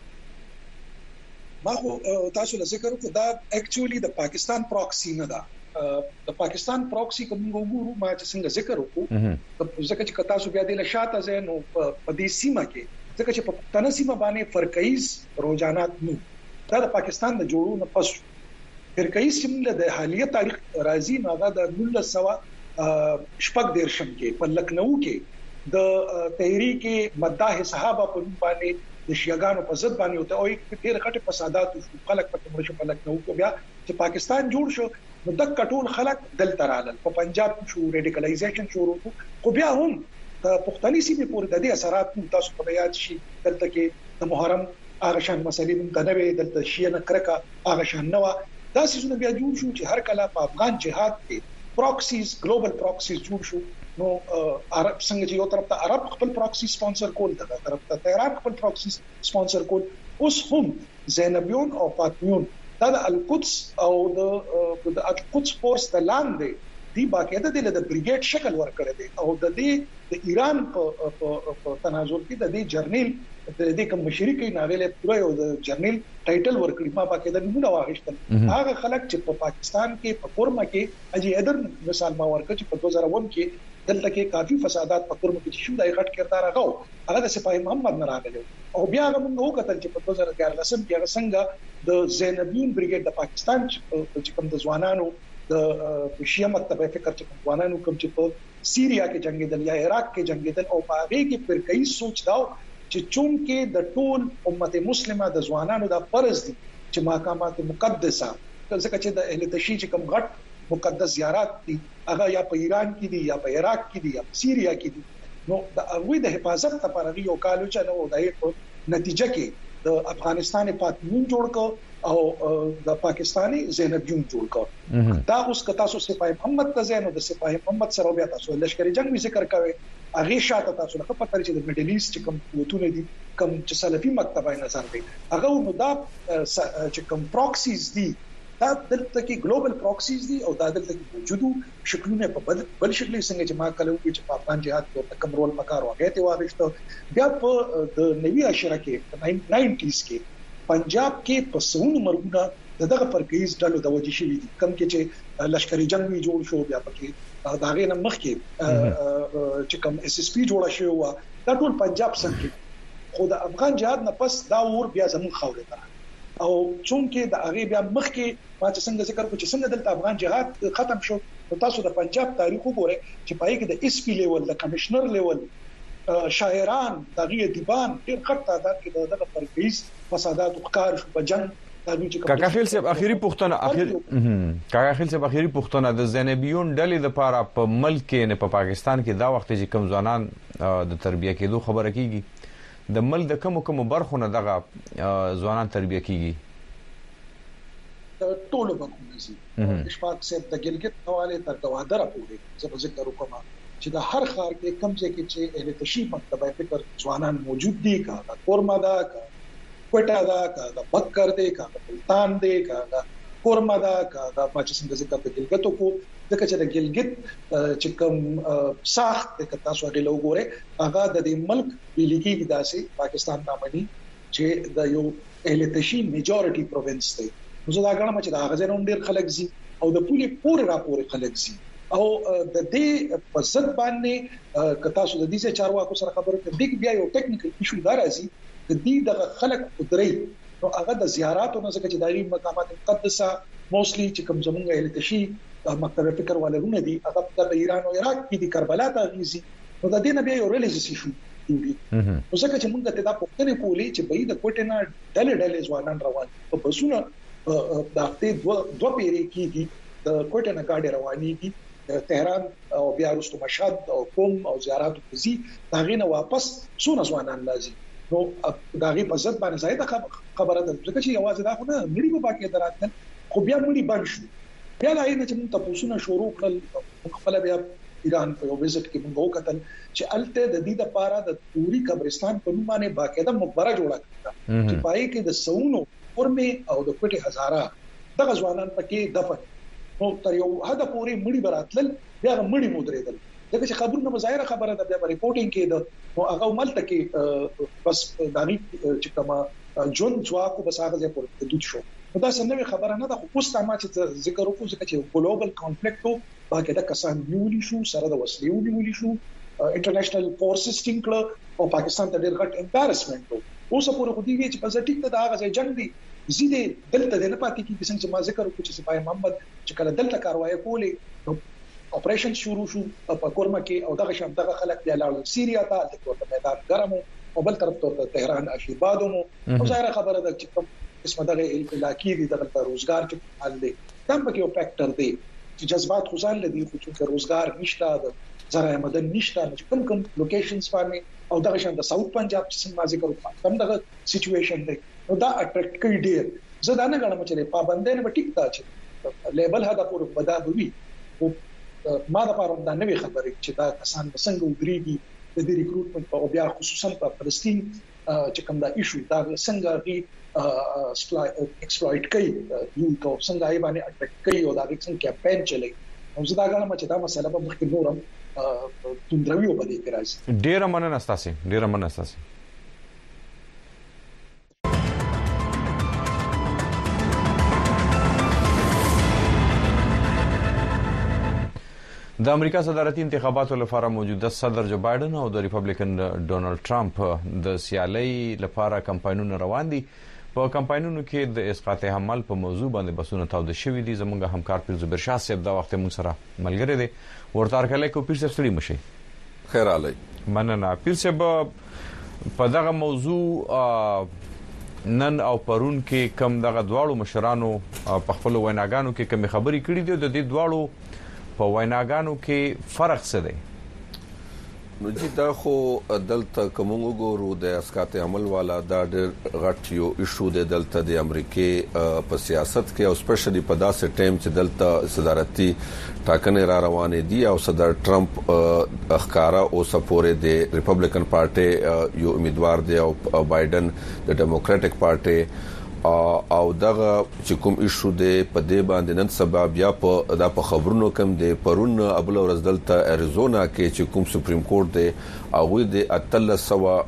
ما خو تاسو له ذکر وکړه دا اکچولی د پاکستان پراکسی نه ده د پاکستان پراکسی کوم وګورو ما چې څنګه ذکر وکړو ځکه چې تاسو بیا د لشاته زین او په دې سیمه کې ځکه چې په تنه سیمه باندې فرقایز روزانات نو دا د پاکستان د جوړو نه پس فرقایز سیمه د حالیه تاریخ راځي نو دا د نولس سو شپږ دیرشم کې په لکنو کې د تحریک مداح صحابه په باندې د شیعاګانو په ضد باندې وته او یک ډېر غټ فسادات او خلک په مرشه په لکنو کې بیا چې پاکستان جوړ شو نو د کټول خلک دلته رالل په پنجاب شو ریډیکلایزیشن شروع خو بیا هم د پښتني سیمې پورې د دې اثرات تاسو په یاد شي دلته کې د محرم هغه شان مسلې د تنوي دلته شیعه نه کرکا هغه شان نو دا سيزونه بیا جوړ شو چې هر کله په افغان جهاد کې پراکسیز ګلوبل پراکسیز جوړ شو نو عرب څنګه چې یو طرف ته عرب خپل پراکسی سپانسر کول دغه طرف ته تهران خپل پراکسی سپانسر کول اوس هم زینبیون او فاطمیون دا د القدس او د القدس فورس د لاندې دی باقاعده د بریګیډ شکل ورکړی دی او د دې د ایران په تناظر کې د دې جرنیل د دې کوم مشرکی ناغله پوره یو د جرنیل ټایټل ورکړی ما باقاعده نمونه واغښتل هغه خلک چې په پاکستان کې په کورما کې اجي ادر مثال ما ورکړ چې په دوه زره اووه کې دلته کې کافي فسادات په کورما کې شو دای غټ کردار هغه هغه د سپاه محمد نه راغلی او بیا هغه موږ وکتل چې په دوه زره دیارلس کې هغه څنګه د زینبیون بریګیډ د پاکستان چې کوم د ځوانانو د شیعه مکتبه فکر چې کوم ځوانانو کوم چې په سیریا کې جنگیدل یا عراق کې جنگیدل او په هغه کې فرقه‌ای سوچ داو چې چون کې د ټول امت مسلمه د ځوانانو د فرض دي چې مقامات مقدسه ځکه چې د اهل تشیع کوم غټ مقدس زیارات دي هغه یا په ایران کې دي یا په عراق کې دي یا په سیریا کې دي نو د هغه د حفاظت لپاره یو کالو چې نو د نتیجه کې د افغانستان فاطمیون جوړ کو او د پاکستانی زینبیون جوړ کو دا اوس کتا سو سپاه محمد ته زینو د سپاه محمد سره بیا تاسو لشکري جنگ می ذکر کوي هغه شاته تاسو نه پته چې د میډل ایست کوم قوتونه دي کوم چې سلفي مکتبه نظر دی هغه نو دا چې کوم پراکسیز دي دا دلته کې ګلوبل پراکسیز دي او دا دلته کې موجودو شکلونه په بل بل شکل څنګه چې ما کلو کې چې په افغان جهاد کې کوم رول پکار وغه ته واغښت بیا په د نوي عشره کې ناینټیز کې پنجاب کې په سونو مرګونه دغه فرقیز ډلو د وجې شوی دي کم کې چې لشکري جنگ وی جوړ شو بیا پکې دا غي نه مخ کې چې کوم اس اس پی جوړ شو دا ټول پنجاب څخه خو د افغان جهاد نه پس دا ور بیا زمون خوره ده او چونکه د هغه بیا مخ کې ما چې څنګه ذکر کو چې څنګه دلته افغان جهاد ختم شو تاسو د پنجاب تاریخ وګورئ چې پای کې د اس پی لیول د کمشنر لیول شاعران دغه دیوان ډیر غټ تعداد کې دغه فرقیز فسادات او ښکار شو په جنگ کاکا خیل صاحب اخیری پوښتنه اخیر کاکا خیل صاحب اخیری پوښتنه د زینبیون ډلې د پاره په ملک کې نه په پاکستان کې دا وخت چې کم ځوانان د تربیه کېدو خبره کیږي د ملک د کوم کوم برخو نه دغه ځوانان تربیه کیږي ټول وګورئ چې اشفاق صاحب د ګلګت حواله تر گوادر پورې زه ذکر وکم چې د هر خار کې کم ځای کې چې اهل تشیع مکتبه فکر ځوانان موجود دي کا کورما دا کا کوټا دا کا بکر دی کا ملتان دی کا کورما دا کا د پاکستان د ذکر د ګلګتو کو ځکه چې د ګلګت چې کوم ساخت د تاسو غوړي لوګوره هغه د دې ملک لیکي داسې پاکستان نامني چې د یو اهل تشیع میجورټي پروینس دی زه دا غواړم چې دا غزنون ډیر خلک زی او د پولی پور را پور خلک زی او د دې په ضد باندې کتا سو د دې چې چارواکو سره خبرې کوي بیا یو ټیکنیکل ایشو دا راځي د دې د خلک قدرت نو هغه د زیاراتو نه ځکه چې دایي مقامات مقدسه موستلی چې کوم زمونږ اهل تشیع مکتبه فکر والرونه دي هغه د ایران او عراق کې د کربلا ته غیزي نو د دې نه بیا یو ریلیجیس ایشو دی نو ځکه چې موږ ته دا پوښتنه کولې چې به د کوټه نه ډلې ډلې ځوانان روان په بسونه د هفته دوه دوه پیری کېږي د کوټه نه گاډي رواني دي تهران او بیا وروسته مشهد او قم او زیارات کوزي دا غینه واپس سونه ځوانان لازم نو دا غي په ځد باندې زیاده خبره ده ځکه چې یوازې دا خو نه مړي په باقي دراتل خو بیا مړي باندې شو بیا لا نه چې موږ تاسو نه شروع کړل خپل بیا ایران په یو وزټ کې موږ وکتل چې الته د دې لپاره د پوری قبرستان په نوم باندې باقاعده مقبره جوړه کړه چې پای کې د سونو ورمه او د کوټه هزاره دغه ځوانان پکې دفن نو تر یو هدا پوری مړي براتل بیا مړي مودرېدل دغه چې خبرونه مظاهره خبره ده بیا ریپورتینګ کې نو هغه ملته کې بس دانی چې کما جون ځواکو بس هغه ځای پورې دوت شو دا څنګه خبره نه ده خو اوس ما چې ذکر وکړو چې ګلوبال کانفلیکټ باقاعده کسان نیولې شو سره د وسلې نیولې شو انټرنیشنل فورسز ټینګل او پاکستان ته ډېر غټ امبارسمنت اوس پورې خو دی چې په ځټیک ته دا هغه جنگ دی زیده دلته نه پاتې کیږي څنګه چې ما ذکر وکړ چې سپاه محمد چې کله دلته کاروایی کولې نو اپریشن شروع شو په کورما کې او دغه شام دغه خلک بیا لاړل سیریا ته د میدان ګرمو او بل طرف ته تهران اشیبادو او ظاهر خبره ده چې کوم قسمه دغه علاقې دي دغه روزګار چې حل دي دا په یو فیکټر دی چې جذبات خصال لدی خو چې روزګار نشته د زراعي مدن نشته چې کوم کوم لوکیشنز باندې او دغه شان د ساوث پنجاب چې ما ذکر وکړم کوم دغه سچويشن دی نو دا اټریکټ کوي ډیر زه دا نه غواړم چې پابندۍ نه ټیک تا چې لیبل هدا پور بدا وي او ما د پاره دا نوې خبره چې دا کسان څنګه ودرېږي د دې ریکروټمنټ او بیا خصوصا په فلسطین چې کوم دا ایشو دا څنګه غي ایکسپلویټ کوي یو کو څنګه یې باندې اټیک کوي او دا څنګه کمپاین چلي نو زه دا غواړم چې دا مسله په مخکې نورم توندروي په دې کې راځي. ډیره مننه ستاسو ډیره مننه ستاسو. د امریکا صدارتي انتخاباتو لپاره موجوده صدر جو بایدن او د ریپبلیکن ډونالد ټرمپ د سیالۍ لپاره کمپاینونه روان دي. په کمپاینونو کې د اسقاط حمل په موضوع باندې بحثونه تاوده شوي دي. زموږ همکار پیر زبیر شاه صاحب دا وخت موږ سره ملګری دی. ورته ارکلای کو پیر صاحب ستړي مشي. خیر علي. مننه پیر صاحب. په دغه موضوع نن او پرون کې کم دغه دواړو مشرانو په خپل ویناګانو کې کوم خبري کړې دي. د دې دواړو په ویناګانو کې فرق څه دی؟ نو چې دا خو دلته کوم وګورو د اسقاط عمل والا دا ډېر غټ یو ایشو دی دلته د امریکای په سیاست کې او سپیشلی په داسې ټایم چې دلته صدارتي ټاکنې را روانې دي او صدر ټرمپ اخکارا او سپورې د ریپبلیکن پارټي یو امیدوار دی او بایدن د ډیموکراټک پارټي او دغه چې کوم ایشو دی په دې باندې نن سبب یا په د خبرونو کم دی پرون ابل ورځ دلته اریزونا کې چې کوم سپریم کورټ دی هغه د اتل سوا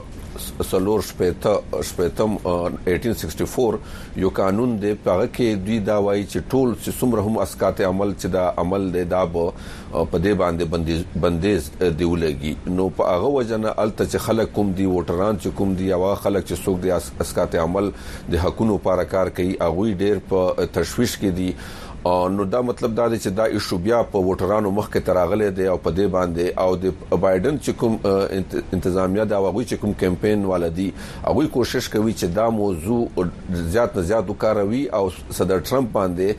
سلور شپته شپتم اټین سکسټي فور یو قانون دی په کې دوی دا وایي چې ټول چې څومره هم اسقاط عمل چې دا عمل دی دا په دې باندې بندیز بندیز دیولېږي. نو په هغه وجنه الته چې خلک کوم دی ووټران چې کوم دی هغه خلک چې څوک دی اسقاط عمل د حقونو لپاره کار کوي هغه ډېر په تشويش کې دي. نو دا مطلب دا دی چې دا ایشو بیا په ووټرانو مخ کې تراغله دی او په دې باندې او د بایدن چې کوم انتظامیه دا وغوي چې کوم کمپاین ولدي هغه کوشش کوي چې دا موضوع زیات نه زیات وکاروي او صدر ټرمپ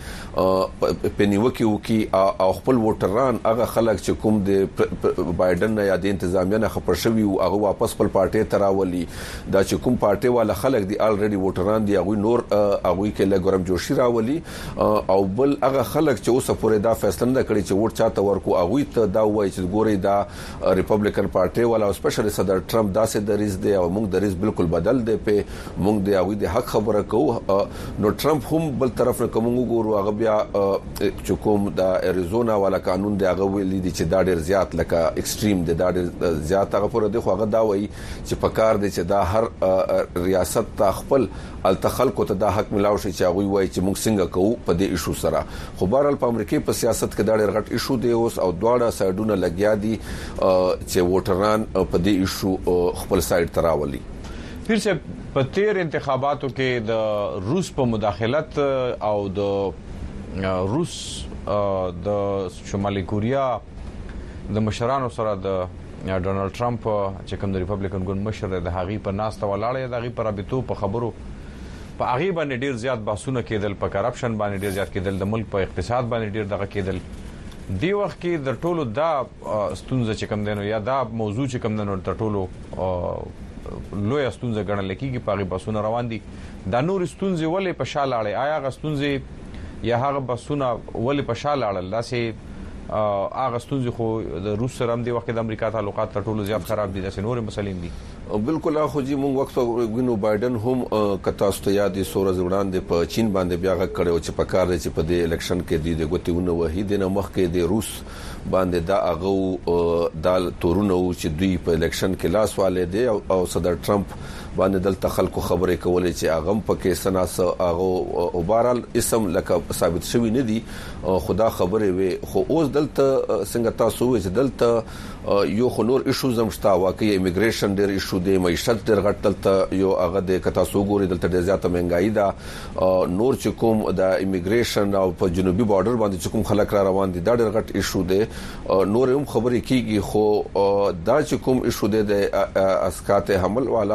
باندې پنیوکی وکي او خپل ووټران هغه خلک چې کوم د بایدن یا د انتظامیه نه خبر شوی او هغه واپس خپل پارټي تراولي دا چې کوم پارټي والا خلک دی الریډي ووټران دی هغه نور هغه کې لګورم جوشي راولي او بل هغه خلک چې اوسه پورې دا فیصله نه کړی چې ووټ چاته ورکو هغه ته دا وایي چې ګوري دا ریپبلیکن پارټي والا او سپیشلی صدر ټرمپ دا سه دریز دی او موږ دریز بالکل بدل دی په موږ دی هغه د حق خبره کوو. نو ټرمپ هم بل طرف نه کوم ګورو هغه بیا چې کوم د اریزونا والا قانون دی هغه ویلي دي چې دا ډیر زیات لکه ایکستریم دی دا ډیر زیات هغه پر دی خو هغه دا وایي چې پکار دی چې دا هر ریاست ته خپل التخلق ته دا حق ملاوي چې هغه وایي چې موږ څنګه کوو په دې ایشو سره. خو بهرحال په امریکای په سیاست کې دا ډېر غټ ایشو دی اوس او دواړه سایډونه لګیا دي چې ووټران په دې ایشو خپل سایډ تراولي. پیر صاحب په تیر انتخاباتو کې د روس په مداخلت او د روس د شمالي کوریا د مشرانو سره د ډونالد ټرمپ چې کوم د ریپبلیکن ګوند مشر د هغې په ناسته ولاړې د هغې په رابطو په خبرو په هغه باندې ډیر زیات بحثونه کېدل په کرپشن باندې ډیر زیات کېدل د ملک په اقتصاد باندې ډیر دغه کېدل. دی وخت کې د ټولو دا ستونزه چې کوم دینو یا دا موضوع چې کوم دینو د ټولو لوی ستونزه ګڼل کېږي په هغه بحثونه روان دي. دا نور ستونزې ولې په شاله اړه آیا هغه ستونزې یا هغه بحثونه ولې په شاله اړه داسې هغه ستونزې خو د روس سره هم دی وخت د امریکا تعلقات تر ټولو زیات خراب دي داسې نور مسلې دي. بالکل خو جی مونږ وخت وینو بایدن هم کتاستو یادي سورز وړاندې په چین باندې بیا غږ کړو چې په کار دی چې په دې الیکشن کې دی د غوتیونه وحید نه مخ کې د روس باندې دا هغه د تورونو چې دوی په الیکشن کې لاس والے دی او صدر ټرمپ باندې دلته خلکو خبرې کولې چې هغه په کې سناس هغه او بهرال اسم لکه ثابت شوی نه دي خدا خبرې وي. خو اوس دلته څنګه تاسو وایي چې دلته یو خنور ایشوز هم شته واقعي ایمیګریشن ډېر ایشو دی معیشت ډېر غټ دلته یو هغه د کتا سو ګوري دلته ډېر زیاته مهنګای ده نور چې کوم د ایمیګریشن او په جنوبي بارډر باندې چې کوم خلک را روان دي دا ډېر غټ ایشو دی. نور هم خبرې کیږي خو دا چې کوم ایشو دی د اسقاط حمل والا دا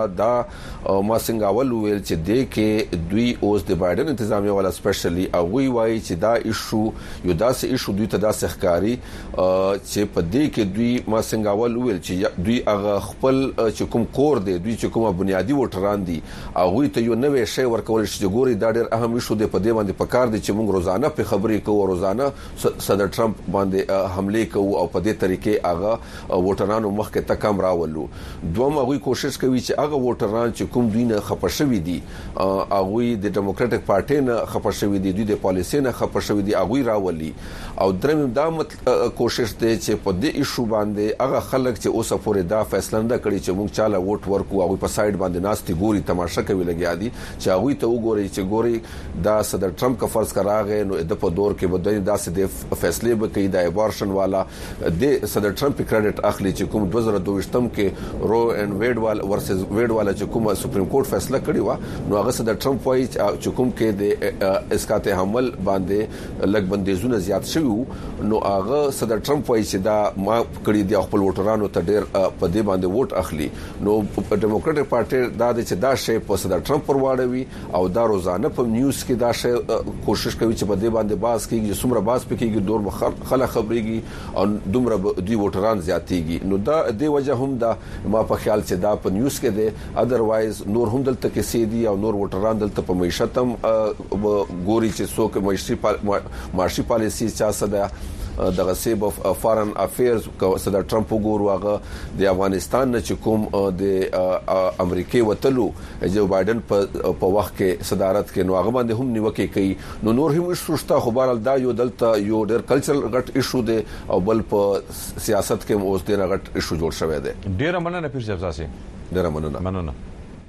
ما څنګه اول ویل چې د کې دوی اوس د بایدن انتظامیه والا سپیشلی او وی وایي چې دا ایشو یو داسې ایشو دوی ته داسې ښکاری چې په دې کې دوی ما څنګه اول ویل چې دوی هغه خپل چې کوم کور دی دوی چې کومه بنیادی وټران دي هغه ته یو نوې شی ورکول شي چې ګوري دا ډېر اهم ایشو دی په دې باندې پکار دي چې موږ روزانه په خبرې کوو روزانه صدر ټرمپ باندې حمله کوو او په دې طریقې هغه ووټرانو مخکې تکم راولو دوم هغه کوشش کوي چې هغه ووټران چې کوم دوی نه خپشوي دي هغه د ډیموکراټک پارټي نه خپشوي دي دوی د پالیسي نه خپشوي دي هغه راولي او درم دا کوشش دی چې په دې ایشو باندې هغه خلک چې اوسه پورې دا فیصله نه کړی چې موږ چاله ووټ ورکو هغه په سایډ باندې ناستي ګوري تماشا کوي لګیا دي چې هغه ته وګوري چې ګوري دا صدر ټرمپ کا فرض کراغه نو د په دور کې بدای داسې د فیصله به کوي د ابورشن والا د صدر ټرمپ کریډټ اخلي چې کوم دوه زره دوه ختم کې رو اینڈ ویډ والا ورسز ویډ والا چې کوم سپریم کورټ فیصله کړی و نو هغه صدر ټرمپ وايي چې کوم کې د اسقاط حمل باندې لګ بندیزونه زیات شوی نو هغه صدر ټرمپ وايي چې دا ما کړی دی خپل ووټرانو ته ډېر په دې باندې ووټ اخلي نو ډیموکراټک پارټي دا چې دا شی په صدر ټرمپ پر واړوي او دا روزانه په نیوز کې دا شی کوشش کوي چې په دې باندې باز کیږي څومره باز پکېږي دور مخ خلک خبريږي او دومره دوی ووټران زیاتېږي نو دا د وجه هم دا ما په خیال چې دا په نیوز کې دی اذروایز نور هم دلته کې سیدي او نور ووټران دلته په معیشتم ګوري چې څوک معیشتي معاشي پالیسي چا صدا دغه سیب اف فارن افیرز صدر ټرمپ وګورواغه د افغانستان نه چې کوم د امریکای وتلو جو بایدن په وخت کې صدارت کې نو هغه باندې هم نیوکه کوي نو نور هم شوشته خو بهر دا یو دلته یو ډېر کلچرل غټ ایشو دی او بل په سیاست کې اوس ډېر غټ ایشو جوړ شوی دی ډېر مننه پیر صاحب تاسو ډېر مننه مننه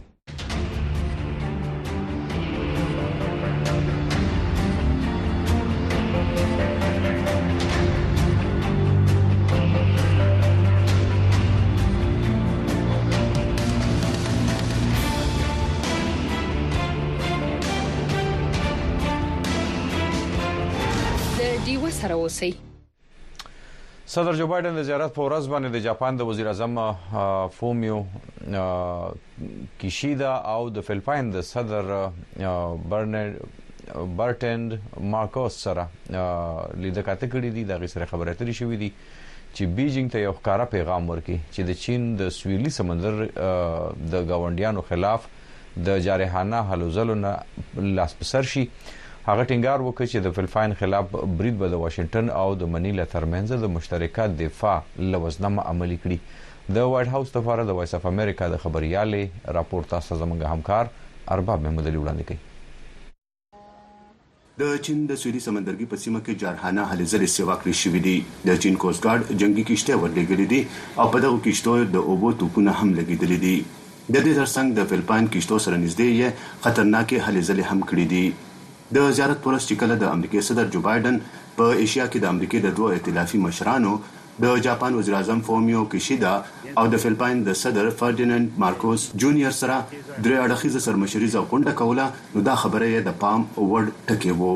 صدر جو بایدن د زیارت په ورځ باندې د جاپان د وزیر اعظم فومیو کیشیدا او د فلپاین د صدر برنارد برټند مارکوس سره لیدکاته کړې دي د غیر خبرې اترې شوې دي چې بیجینګ ته یو ښکارا پیغام ورکړي چې د چین د سویلي سمندر د گاونډیانو خلاف د جارحانه هلو ځلو نه لاس پسر شي هغه ټینګار وکړي چې د فلپاین خلاف برید به د واشنگټن او د منیلا ترمنځ د مشترکه دفاع لوزنامه عملي کړي د وایټ هاوس لپاره د وایس اف امریکا د خبريالې راپور تاسو زموږ همکار ارباب محمد علي وړاندې کړي د چین د سویلي سمندرګي په سیمه کې جارحانه هلې ځلې سیوا کړې شوې دي د چین کوست ګارد جنگي کشته ورلګلې دي او په دغه کشتو د اوبو توپونه هم لګیدلې دي د دې ترڅنګ د فلپاین کشتو سره نږدې یې خطرناکې هلې ځلې هم کړې دي د زیارت پرس چې کله د امریکای صدر جو بایدن په ایشیا کې د امریکای د دوه ائتلافي مشرانو د جاپان وزیر اعظم فومیو کیشیدا او د فلپاین د صدر فردیناند مارکوس جونیئر سره درې اړخیزه سرمشريزه غونډه کوله نو دا خبره یې د پام وړ ټکی وو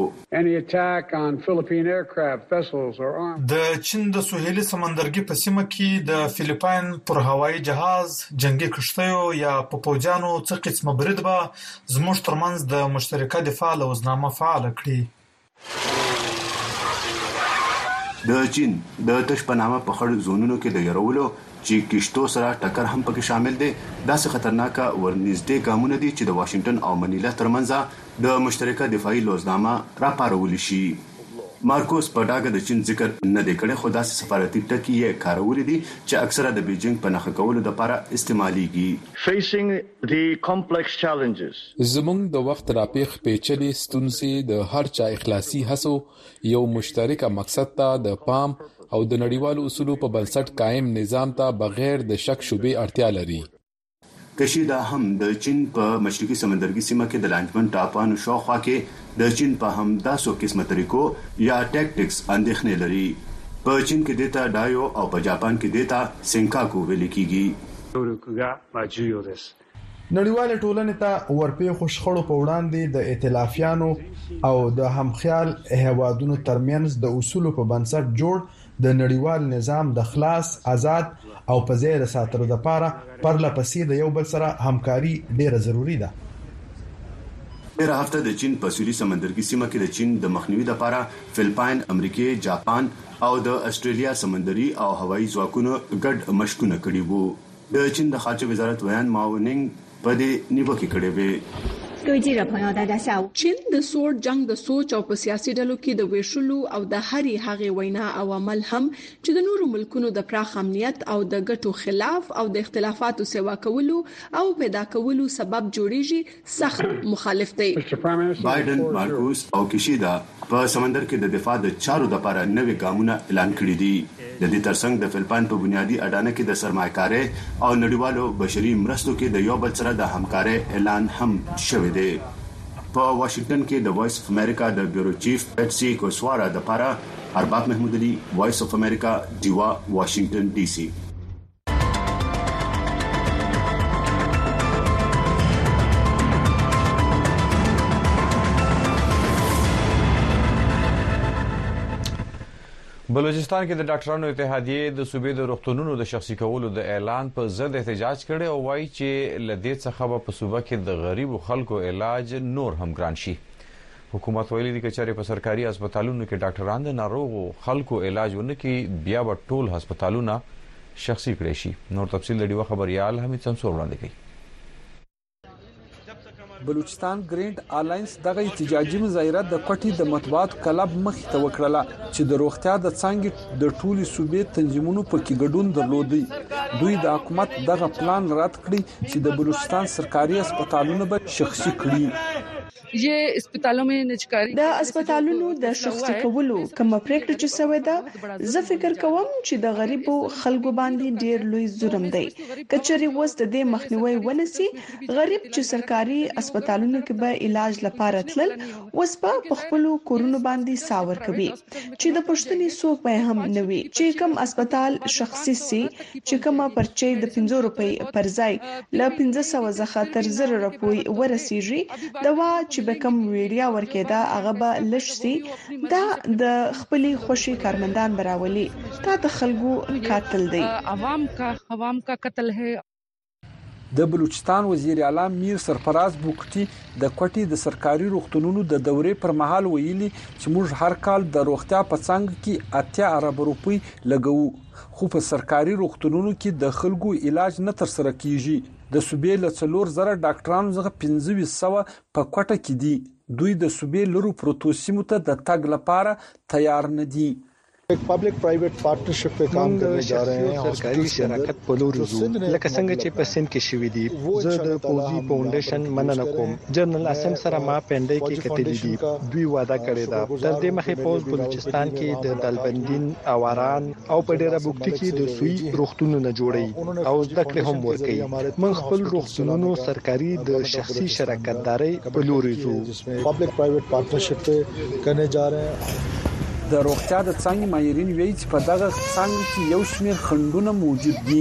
د چین د سوهیلي سمندرګي په سیمه کې د فلپاین پر هوایي جهاز جنگي کشتیو یا په پوجانو څه قسمه برید به زموږ ترمنځ د مشترکه دفاع لوزنامه فعال کړي د چین د تش په نامه په خړ زونونو کې د يرولو چې کشتو سره ټکر هم پکې شامل دي داسې خطرناکه ورنږدې ګامونه دي چې د واشنگټن او منیلا ترمنځ د مشترکه دفاعي لوزنامه راپارول شي مارکوس په ډاګه د چین ذکر نه دی کړی خو داسې سفارتي ټکي یې کارولې دي چې اکثره د بیجینګ په نخښه کولو لپاره استعماليږي facing the complex challenges زموږ د وخت راپېخ پیچلي ستونزې د هر چا اخلاصي هڅو یو مشترک مقصد ته د پام او د نړیوالو اصولو په بنسټ قائم نظام ته بغیر د شک شوبې اړتیا لري کشیدا هم د چین په مشرقي سمندرګي سیمه کې د لانجمن ټاپانو شاوخوا کې د چین په همداسو قسمه طریقو یا ټیکټکس اندېښنې لري په چین کې دیتا ډایو او په جاپان کې دیتا سینکاکو ویل کیږي نړیواله ټولنې ته ورپې خوشخړو په وړاندې د ائتلافیانو او د همخیال هوادونو ترمنځ د اصولو په بنسټ جوړ د نړیوال نظام د خلاص آزاد او په ځای ساتلو لپاره پرله پسې د یو بل سره همکاري ډیره ضروری ده. ډیره هفته د چین په سویلي سمندرګي سیمه کې د چین د مخنیوي لپاره فلپاین، امریکا، جاپان او د استرالیا سمندري او هوایي ځواکونو ګډ مشقونه کړي وو. د چین د خارجه وزارت ویان ماونینګ په دې نیوکه کړې وې. 各位记者朋友大家下午 چین د سوړ جنگ د سوچ او په سیاسي ډلو کې د ویشلو او د هرې هغې وینا او عمل هم چې د نورو ملکونو د پراخ امنیت او د ګټو خلاف او د اختلافاتو سیوا کولو او پیدا کولو سبب جوړیږي سخت مخالف دی. بایدن، مارکوس او کیشیدا په سمندر کې د دفاع د چارو لپاره نوې ګامونه اعلان کړي دي. د دې ترڅنګ د فلپاین په بنیادی اډانه کې د سرمایه‌کاري او نړیوالو بشري مرستو کې د یو بل سره د همکارۍ اعلان هم شوی دی. په واشنگټن کې د وایس اف امریکا د بیورو چیف پیټسی کوسوارا د پاره ارباب محمود علي، وایس اف امریکا، دیوا، واشنگټن ډي سي. بلوچستان کې د ډاکټرانو اتحادیې د صوبې د روغتونونو د شخصي کولو د اعلان په ضد احتجاج کړي او وایي چې لدې څخه په صوبه کې د غریبو خلکو علاج نور هم ګران شي. حکومت ویلي دي چې په سرکاري هسپتالونو کې ډاکټران د ناروغو خلکو علاج ونکړي بیا به ټول هسپتالونه شخصي کړي شي. نور تفصیل د ډیوه خبريال حمید سمسور وړاندې کوي. بلوچستان ګرینډ الاینس دغه احتجاجي مظاهره د کوټي د مطبوعات کلب مخ ته وکړه چې د روغتیا د څنګه د ټولي صوبې تنظیمونو په کې ګډون درلودي. دوی د حکومت دغه پلان رد کړی چې د بلوچستان سرکاري هسپتالونه به شخصي کړي. یہ اسپیټالو میں نچکاری د اسپیټالونو د شخصي کولو کوم پریکټ چې سوي ده زه فکر کوم چې د غریبو خلکو باندې ډیر لوی ظلم دی. کچري وس د دې مخنیوي ونسي غریب چې سرکاري اسپیټالونو کې به علاج لپاره تلل وس په خپل کورونو باندې ساور کوي چې د پښتني سوق به هم نوي چې کوم اسپیټال شخصي سي چې کومه پرچې د پنځه روپۍ پر ځای ل پنځه سوه زخه تر زر روپۍ ورسیږي دوا چې به کوم ویډیا ورکېدا هغه به لش سي دا د خپلې خوشي کارمندان براولي تا د خلکو قاتل دی. عوام کا عوام کا قتل ہے. د بلوچستان وزیر اعلی میر سرفراز بوکټي د کوټي د سرکاري روغتونونو د دورې پر مهال ویلي چې موږ هر کال د روغتیا په څنګ کې اتیا ارب روپۍ لګو خو په سرکاري روغتونونو کې د خلکو علاج نه تر سره کیږي. د صوبې له څلور زره ډاکټرانو څخه پنځه سوه په کوټه کې دي. دوی د صوبې لرو پروتو سیمو ته د تګ لپاره تیار نه دي. एक public private partnership पे काम करने जा रहे हैं. सरकारी शराकत په لور ځو لکه څنګه چې په سند کې شوې دي. زه د پوزي فاونډیشن مننه کوم. جنرال اسم سره ما پندای کې کتلې دي. دوی وعده کړی دا تر دې مخې په بلوچستان کې د دالبندین اواران او په ډیره بوکټي کې د سوی روغتونونو نه جوړي او ذکر هم ورکړي. من خپل روغتونونو سرکاري د شخصي شراکت داري په لور ځو. पब्लिक प्राइवेट पार्टनरशिप पे करने जा रहे हैं. د روغتیا د څنګه ماهرین وایي چې په دغه څنګه کې یو شمېر خندونه موجود دي.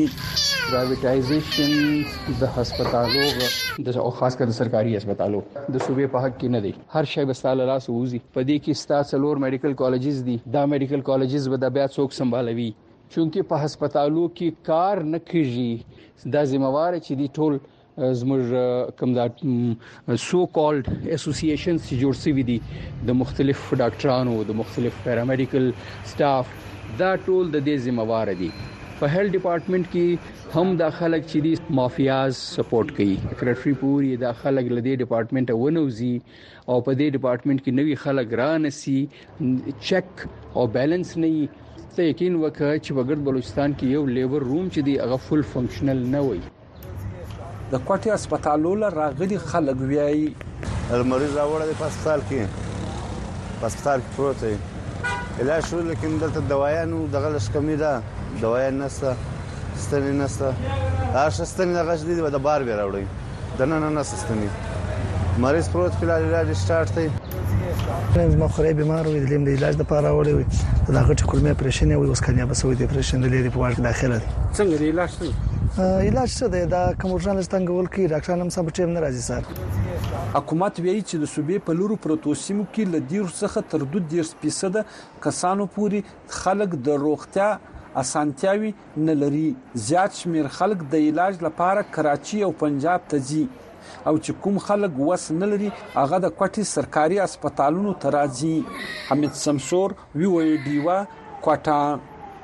پرایویټایزیشن د هسپتالو د او خاص کر د سرکاري هسپتالو د صوبې په حق کې نه دی. هر شی بستاله لاس ووزي. په دې کې ستا څلور میډیکل کالجز دي. دا میډیکل کالجز به د بیا څوک سمبالوي چونکه په هسپتالو کې کار نه کیږي. دا ذمہوار چې دی ټول زموږ کوم دا سو کالډ اسوسییشنز چې جوړ شوي دي د مختلف ډاکټرانو د مختلف پیرامیډیکل سټاف دا ټول د دې ذمہوار دي. په هیلث ډپارټمنټ کې هم دا خلک چې دي مافیاز سپورټ کوي. سیکریټری پوری دا خلک لدی ډپارټمنټ ونوزي او په دې ډپارټمنټ کې نوی خلک رانسي چیک او بیلانس نه ته یقین وکړه چې په ګرد بلوچستان کې یو لیبر روم چې دی هغه فل فنکشنل نه وي. د کوټي هسپتالو له راغلي خلک ویایي المریض راوړل د هسپتال کې هسپتال کې پروت دی علاج شو لیکن دلته دوايانو دغه لش کمی ده دوايان نسته ستنې نسته هر ستنې دغه دي د بار به راوړي د نن نه سستنی مریض پروت فلال علاج سٹارټ دی. ما خوري بیمار وي د لیم د علاج لپاره وړي وي دا غټ کولمه پرېشن وي اوس کنیا بسوي د پرېشن د لري په واړه داخله دي. څنګه دی علاج څه علاج څه دی دا کوم ورژن ستنګول کی ډاکټر هم سم ټیم نه راځي سر. حکومت وایي چې د صوبې په لورو پروتو سیمو کې ل ډیر څخه تر دوه دیرش فیصد کسانو پورې خلک د روغتیا اسانتیاوي نه لري. زیات شمیر خلک د علاج لپاره کراچي او پنجاب ته ځي او چې کوم خلک وس نه لري هغه د کوټي سرکاري هسپتالونو ته راځي. حمید سمسور وی وی ډیوا کوټا.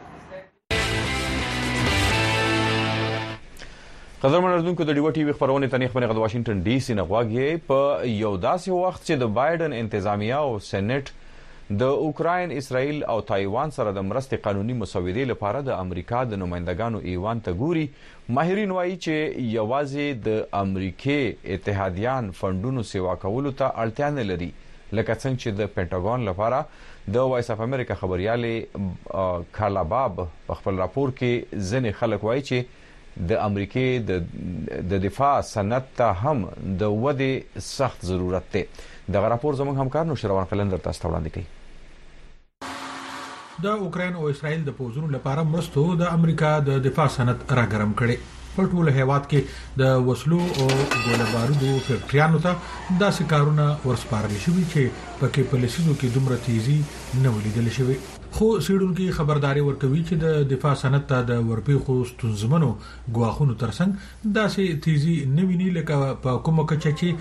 قدرمن اردوونکو د ډیو ټي وی خبرونه تنیخ باندې د واشنگټن ډي سي نه غواګي په یو داسې وخت چې د بایدن انتظامیه او سېنات د اوکراین، اسرائیل او تایوان سره د مرستې قانوني مسودې لپاره د امریکا د نمائندګانو ایوان ته ګوري. ماهرین وایي چې یوازې د امریکای اتحادیان فندونو سیوا کولو ته اړتیا نه لري، لکه څنګه چې د پینټاګون لپاره د وایس اف امریکا خبريالې کارلا باب په خپل راپور کې ځنې خلک وایي چې د امریکای د دفاع صنعت ته هم د ودې سخت ضرورت دی. دغه راپور زموږ همکار نوشروان قلندر تاسو ته وړاندې کوي. د اوکراین او اسرائیل د پوزونو لپاره مرستو د امریکا د دفاع صنعت راګرم کړي. په ټول هیواد کې د وسلو او ګوله بارودو فیکټریانو ته داسې کارونه ورسپارل شوي چې پکې په لسیزو کې دومره تیزی نه ولیدل شوی. خو سیډونکو خبرداري ورکوي چې د دفاع صنعت ته د ورپېخو ستونزمنو ګواښونو ترڅنګ داسې تیزی نه ویني لکه په کومه کچه چې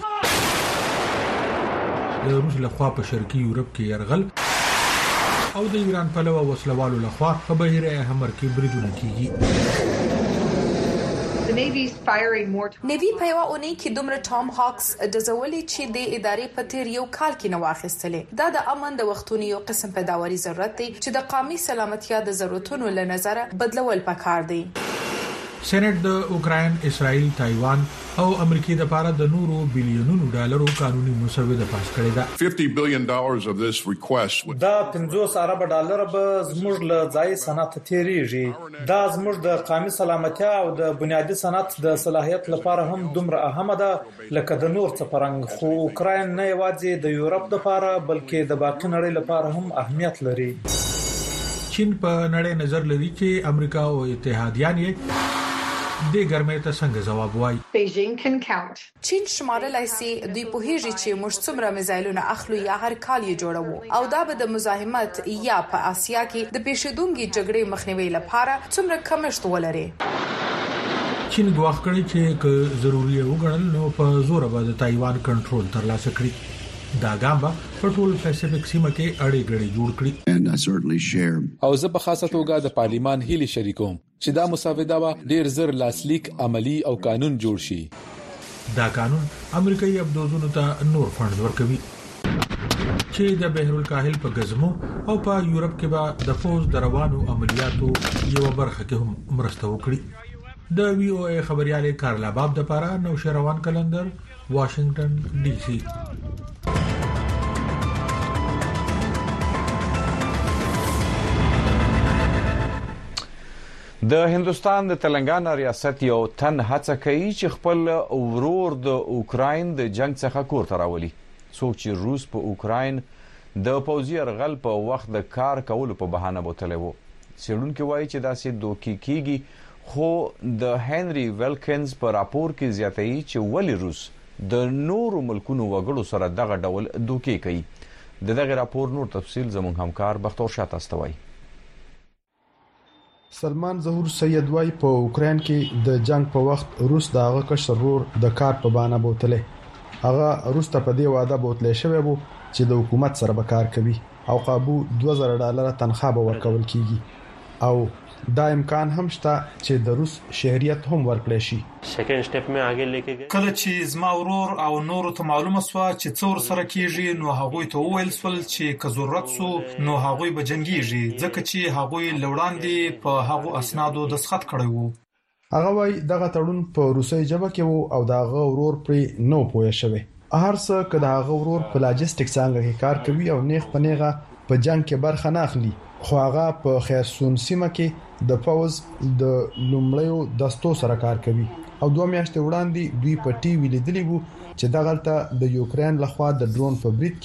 د روس لخوا په شرقي یورپ کې يرغل او د ایران په لور وسلوالو لخوا په بهیره همر کې بریدونه کیږي. نیوی په یو اونۍ کې دومره ټام هاکس د زولي چې د ادارې په تیر یو کال کې نو واخیستلې. دا د امن د وختونو یو قسم پیداواري ضرورت دی چې د قومي سلامتیا د ضرورتونو له نظر بدلول پکار دی. سېنات د اوکراین، اسرائیل، تایوان او امریکا د لپاره د نورو بلیونونو ډالرو قانوني مسوده پاس کړې ده. fifty billion dollars of this request would دا پنځوس ارب ډالر به زموږ له ځای صنعت تیریږي. دا زموږ د قومي سلامتیا او د بنیادی صنعت د صلاحیت لپاره هم دومره اهمه ده لکه د نور څه پرنګ. خو اوکراین نه یوازې د یورپ لپاره بلکې د باقي نړۍ لپاره هم اهمیت لري. چین په نړۍ نظر لري چې امریکا او اتحادیان یې د ګرمۍ ته څنګه جواب وایي. چین شمارلای سي دوی په هیڅ چې موږ څومره میزایلونه اخلو یا هر کال یې جوړو او دا به د مزاحمت یا په آسیا کې د پیښېدونکو جګړې مخنیوي لپاره څومره کمښت ولري. چین ګواښ کړی چې که ضروري وګڼل نو په زور به د تایوان کنټرول ترلاسه کړي. دا ګام په ټول پیسفیک سیمه کې اړې غړي جوړ کړي. او زه په خاصه توګه د پارلیمان هیلي شریکوم چې دا مساوده وا ډیر زر لاسلیک عملی او قانون جوړ شي. دا قانون امریکایي ابدوزونو ته نور فند ورکوي چې د بحر الکاهل په غزمو او په یورپ کې به د فوز دروانو عملیاتو یو برخه کې هم مرسته وکړي. د وی او ای خبريالې کارلا باب د پاره نوشروان کلندر، واشنگټن ډي سي. د هندستان د تلنګانا ریاست یو تن هڅه کوي چې خپل ورور د اوکراین د جنگ څخه کور ته راولي. څوک چې روس په اوکراین د پوځي یرغل په وخت د کار کولو په بهانه بوتلی وو. څېړونکي وایي چې داسې دوکې کیږي، خو د هنري ویلکنز په راپور کې زیاتوي چې ولې روس د نورو ملکونو وګړو سره دغه ډول دوکې کوي. د دغه راپور نور تفصیل زموږ همکار بختور شاه تاسو ته وایي. سلمان ظهور سید وای په اوکراین کې د جنگ په وخت روس د هغه کشر رور د کار په بانه بوتله. هغه روس ته په دې واده بوتله شوی وو چې د حکومت سره به کار کوي او قابو دوه زره ډالر تنخواه به ورکول کیږي او دا امکان هم شته چې د روس شهريت هم ورکړي شي. سیکنډ سټپ مې اگې لیکه کله چې زما ورور او نور ته معلومه سو چې څور سره کیږي نو هغه ته وویل سول چې که ضرورت سو نو هغه به جنگيږي ځکه چې هغه لوړاندې په هغه اسنادو دسخط کړی وو. هغه وای دغه تړون په روسي ژبه کې وو او دغه ورور پرې نو پوهه شوی. هر څه کله هغه ورور په لاجستیک څنګه کې کار کوي او نیغ په نیغه په جنگ کې برخه نه اخلي. خو هغه په خیرسون سیمه کې د پوز د لومړیو دستو سره کار کوي او دوه میاشتې وړاندې دوی په ټي وی لیدلی وو چې دغلته د یوکرين لخوا د ډرون په برید کې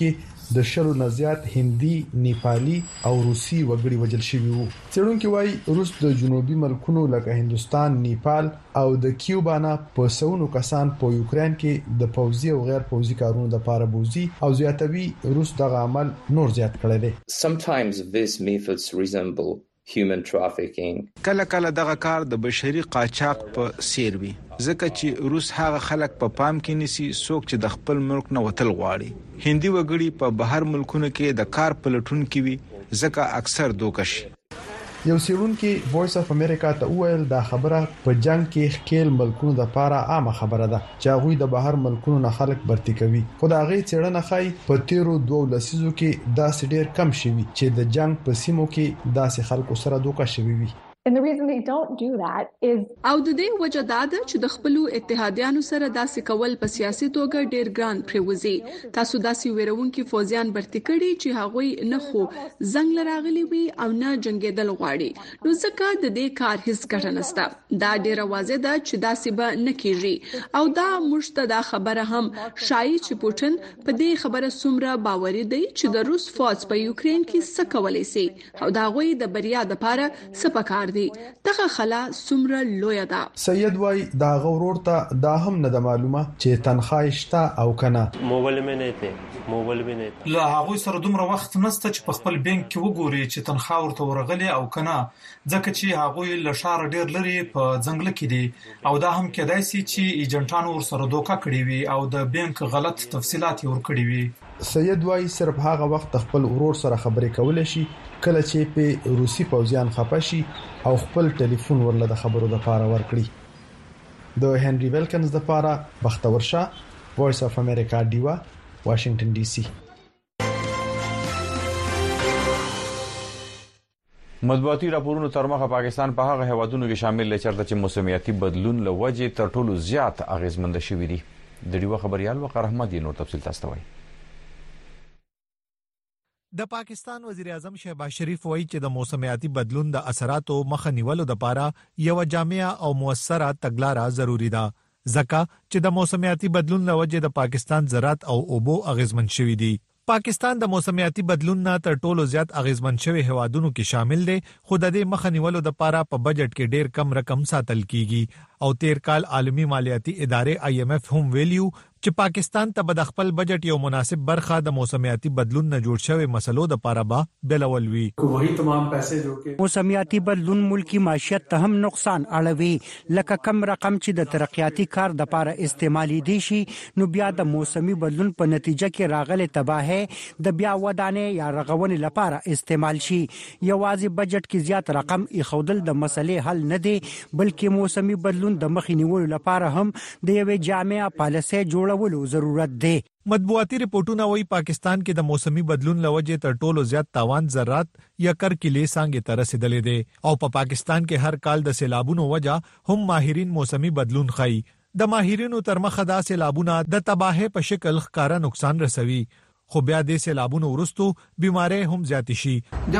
د شلو نه زیات هندي، نیپالي او روسي وګړي وژل شوي وو. څېړونکو وايي روس د جنوبي ملکونو لکه هندستان، نیپال او د کیوبا نه په سونو کسان په یوکرين کې د پوځي او غیر پوځي کارونو لپاره بوزي او زیاتوي روس دغه عمل نور زیات کړی دی. Sometimes these methods resemble human trafficking. کله کله دغه کار د بشري قاچاق په څیر وي، ځکه چې روس هغه خلک په پا پام کې نیسي څوک چې د خپل ملک نه وتل غواړي. هندي وګړي په بهر ملکونو کې د کار پلټون کې وي، ځکه اکثر دوکه شي. یو څېړونکي وایس اف امریکا ته وویل دا خبره په جنگ کې ښکیل ملکونو د لپاره عامه خبره ده چې هغوی د بهر ملکونو نه خلک برتی کوي. خو دا غي څېړنه ښایي په تیرو دوه لسیزو کې داسې ډېر کم شوي چې د جنگ په سیمو کې داسې خلکو سره دوکه شوي وي. And the reason they don't do that is او د دې وجه دا ده چې د خپل اتحادیانو سره داسې کول په سیاسي توګه ډېر ګران پریوزي. تاسو داسې ویرونکي فوجیان برتی کړي چې هغوی نه خو زنګ لراغلي وي او نه جنگیدل غواړي، نو ځکه د دې کار هیڅ ګټه نشته. دا ډېر واضح ده چې داسې به نه کیږي او دا موږ ته دا خبره هم شایي چې پوتین په دې خبره څومره باوري دی چې د روس فوج په یوکرين کې څه کولای شي او دا غوي د بریا لپاره څه پکار دی. دغه خلا څومره لوی ده. سید وای دا غورور ته دا هم نه د معلومه چې تنخواه شته او کنه. موبایل مې نه ته موبایل مې نه ته لا هغه سره دومره وخت نشته چې په خپل بانک کې وګوري چې تنخواه ورته ورغلي او کنه، ځکه چې هغه له شار ډیر لري په ځنګل کې دي او دا هم کېدای شي چې ایجنټانو ور سره دوکا کړی وي او د بانک غلط تفصيلات ور کړی وي. سید وای صرف هغه وخت خپل ورور سره خبرې کولای شي کله چې په روسي پوځیان خپه شي او خپل ټلیفون ورله د خبرو لپاره ورکړي. د هنري ویلکنز لپاره بختور شاه، وایس اف امریکا دیوا، واشنگټن ډي سي. مطبوعاتي راپورونو تر مخه پاکستان په هغه هیوادونو کې شامل دی چېرته چې موسمیاتي بدلون له وجې تر ټولو زیات اغیزمند شوي دي. د ډیوا خبريال وقار احمد یې نور تفصیل تاسو ته وایي. د پاکستان وزیر اعظم شهباز شریف وایي چې د موسمیاتي بدلون د اثراتو مخه نیولو لپاره یو جامع او موثره تګلارې ضروری ده، ځکه چې د موسمیاتي بدلون له وجې د پاکستان زراعت او اوبو اغیزمن شوي دي. پاکستان د موسمیاتي بدلون نه تر ټولو زیات اغیزمن شوی هوادونو کې شامل دی، خو د دې مخه نیولو لپاره په بجټ کې ډیر کم رقم ساتل کیږي او تیر کال عالمی مالیاتي ادارې آی ایم ایف هم ویلیو چې پاکستان ته د خپل بجټ یو مناسب برخه د موسمیاتي بدلون نه جوړ شوی مسلو د لپاره به بلول وی. وہی تمام پیسې جو کې موسمیاتي بدلون ملکی معیشت ته هم نقصان اړوي، لکه کم رقم چې د ترقیاتي کار د لپاره استعمالي دي شي، نو بیا د موسمي بدلون په نتیجه کې راغلي تباہي د بیا ودانې یا رغونې لپاره استعمال شي. یوازې بجټ کې زیات رقم ایښودل د مسلې حل نه دی، بلکې موسمي بدلون د مخې نیولو لپاره هم د یوې جامع پالیسۍ جوړ ضرورت دی. مطبوعاتي ریپورتونه وایي پاکستان کې د موسمي بدلون لوجې تر ټولو زیات تاوان زراعت یا کر کلي څنګه تر رسیدلې دي او په پا پاکستان کې هر کال د سیلابونو وجہ هم ماهرین موسمي بدلون خایي. د ماهرینو تر مخه دا سیلابونه د تباہي په شکل ښکارا نقصان رسوي، خو بیا د سیلابونو ورستو بیماری هم زیات شي.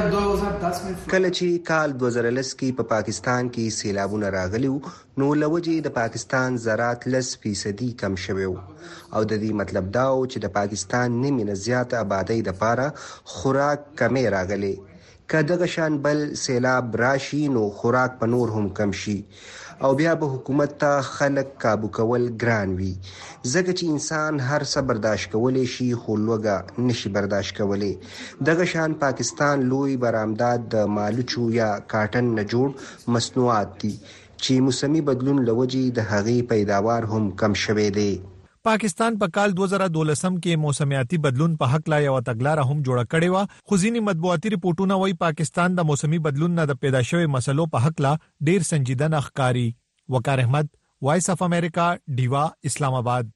کله چې کال دوه زره لس کې په پاکستان کې سیلابونه راغلي نو لوجې د پاکستان زراعت لس فیصدي کم شوی او د دې مطلب دا و چې د پاکستان نیمه زیات آبادی د لپاره خوراک کمې راغلي. که دغه شان بل سیلاب راشي نو خوراک په نور هم کم شي او بیا به حکومت ته خلک کابو کول ګران وي، ځکه چې انسان هر څه برداشت کولی شي خو لوګه نشي برداشت کولی. دغه شان پاکستان لوی برآمدات د مالوچو یا کاټن نه جوړ مصنوعات دي چې موسمي بدلون لوجې د هغې پیداوار هم کم شوی دی. پاکستان په کال دوه زره دولسم کې موسمیاتي بدلون په حق لا یو تګلارې هم جوړه کړې و، خو ځینې مطبوعاتي ریپورتونه وایي پاکستان د موسمي بدلون نه د پیدا شوی مسلو په حق لا ډیر سنجیده نه ښکاري. وقار احمد، وایس اف امریکا، ډیوا، اسلام آباد.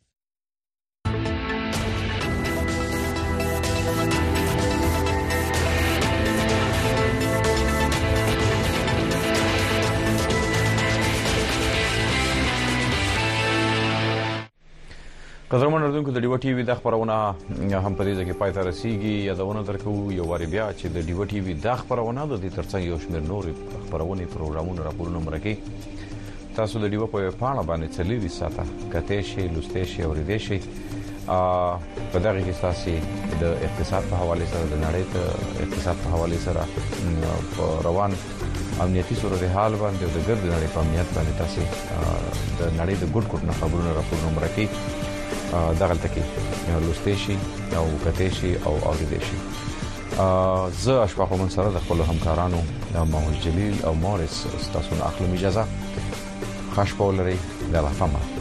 قدرمن اردوونکو د ډیوا ټي وي د خبرونه هم په دې ځکه پای ته رسیدي. یادونه درکو یو واری بیا چې د ډیوا ټي وي د خبرونه د دې ترڅنګ یو شمېر نور خبرونه پروګرامونه راپورونه مرکه تاسو د ډیوا په پاڼه باندې چلیږي ساته کته شي لسته شي او ریدې شي په دغه کې تاسو د اقتصاد په حواله سره د نړۍ ته اقتصاد په حواله سره روان امنیتي صورتحال باندې د ګرد نړۍ په امنیت باندې تاسو د نړۍ د ګډ ګډ خبرونه راپورونه مرکي دغه تکي لوستي شي او کته شي او اوریدي شي. زه اشفاق منصر د خپل همکارانو ماحول جلیل او مورس تاسو نه اخلم اجازه. خاص پولري د لافما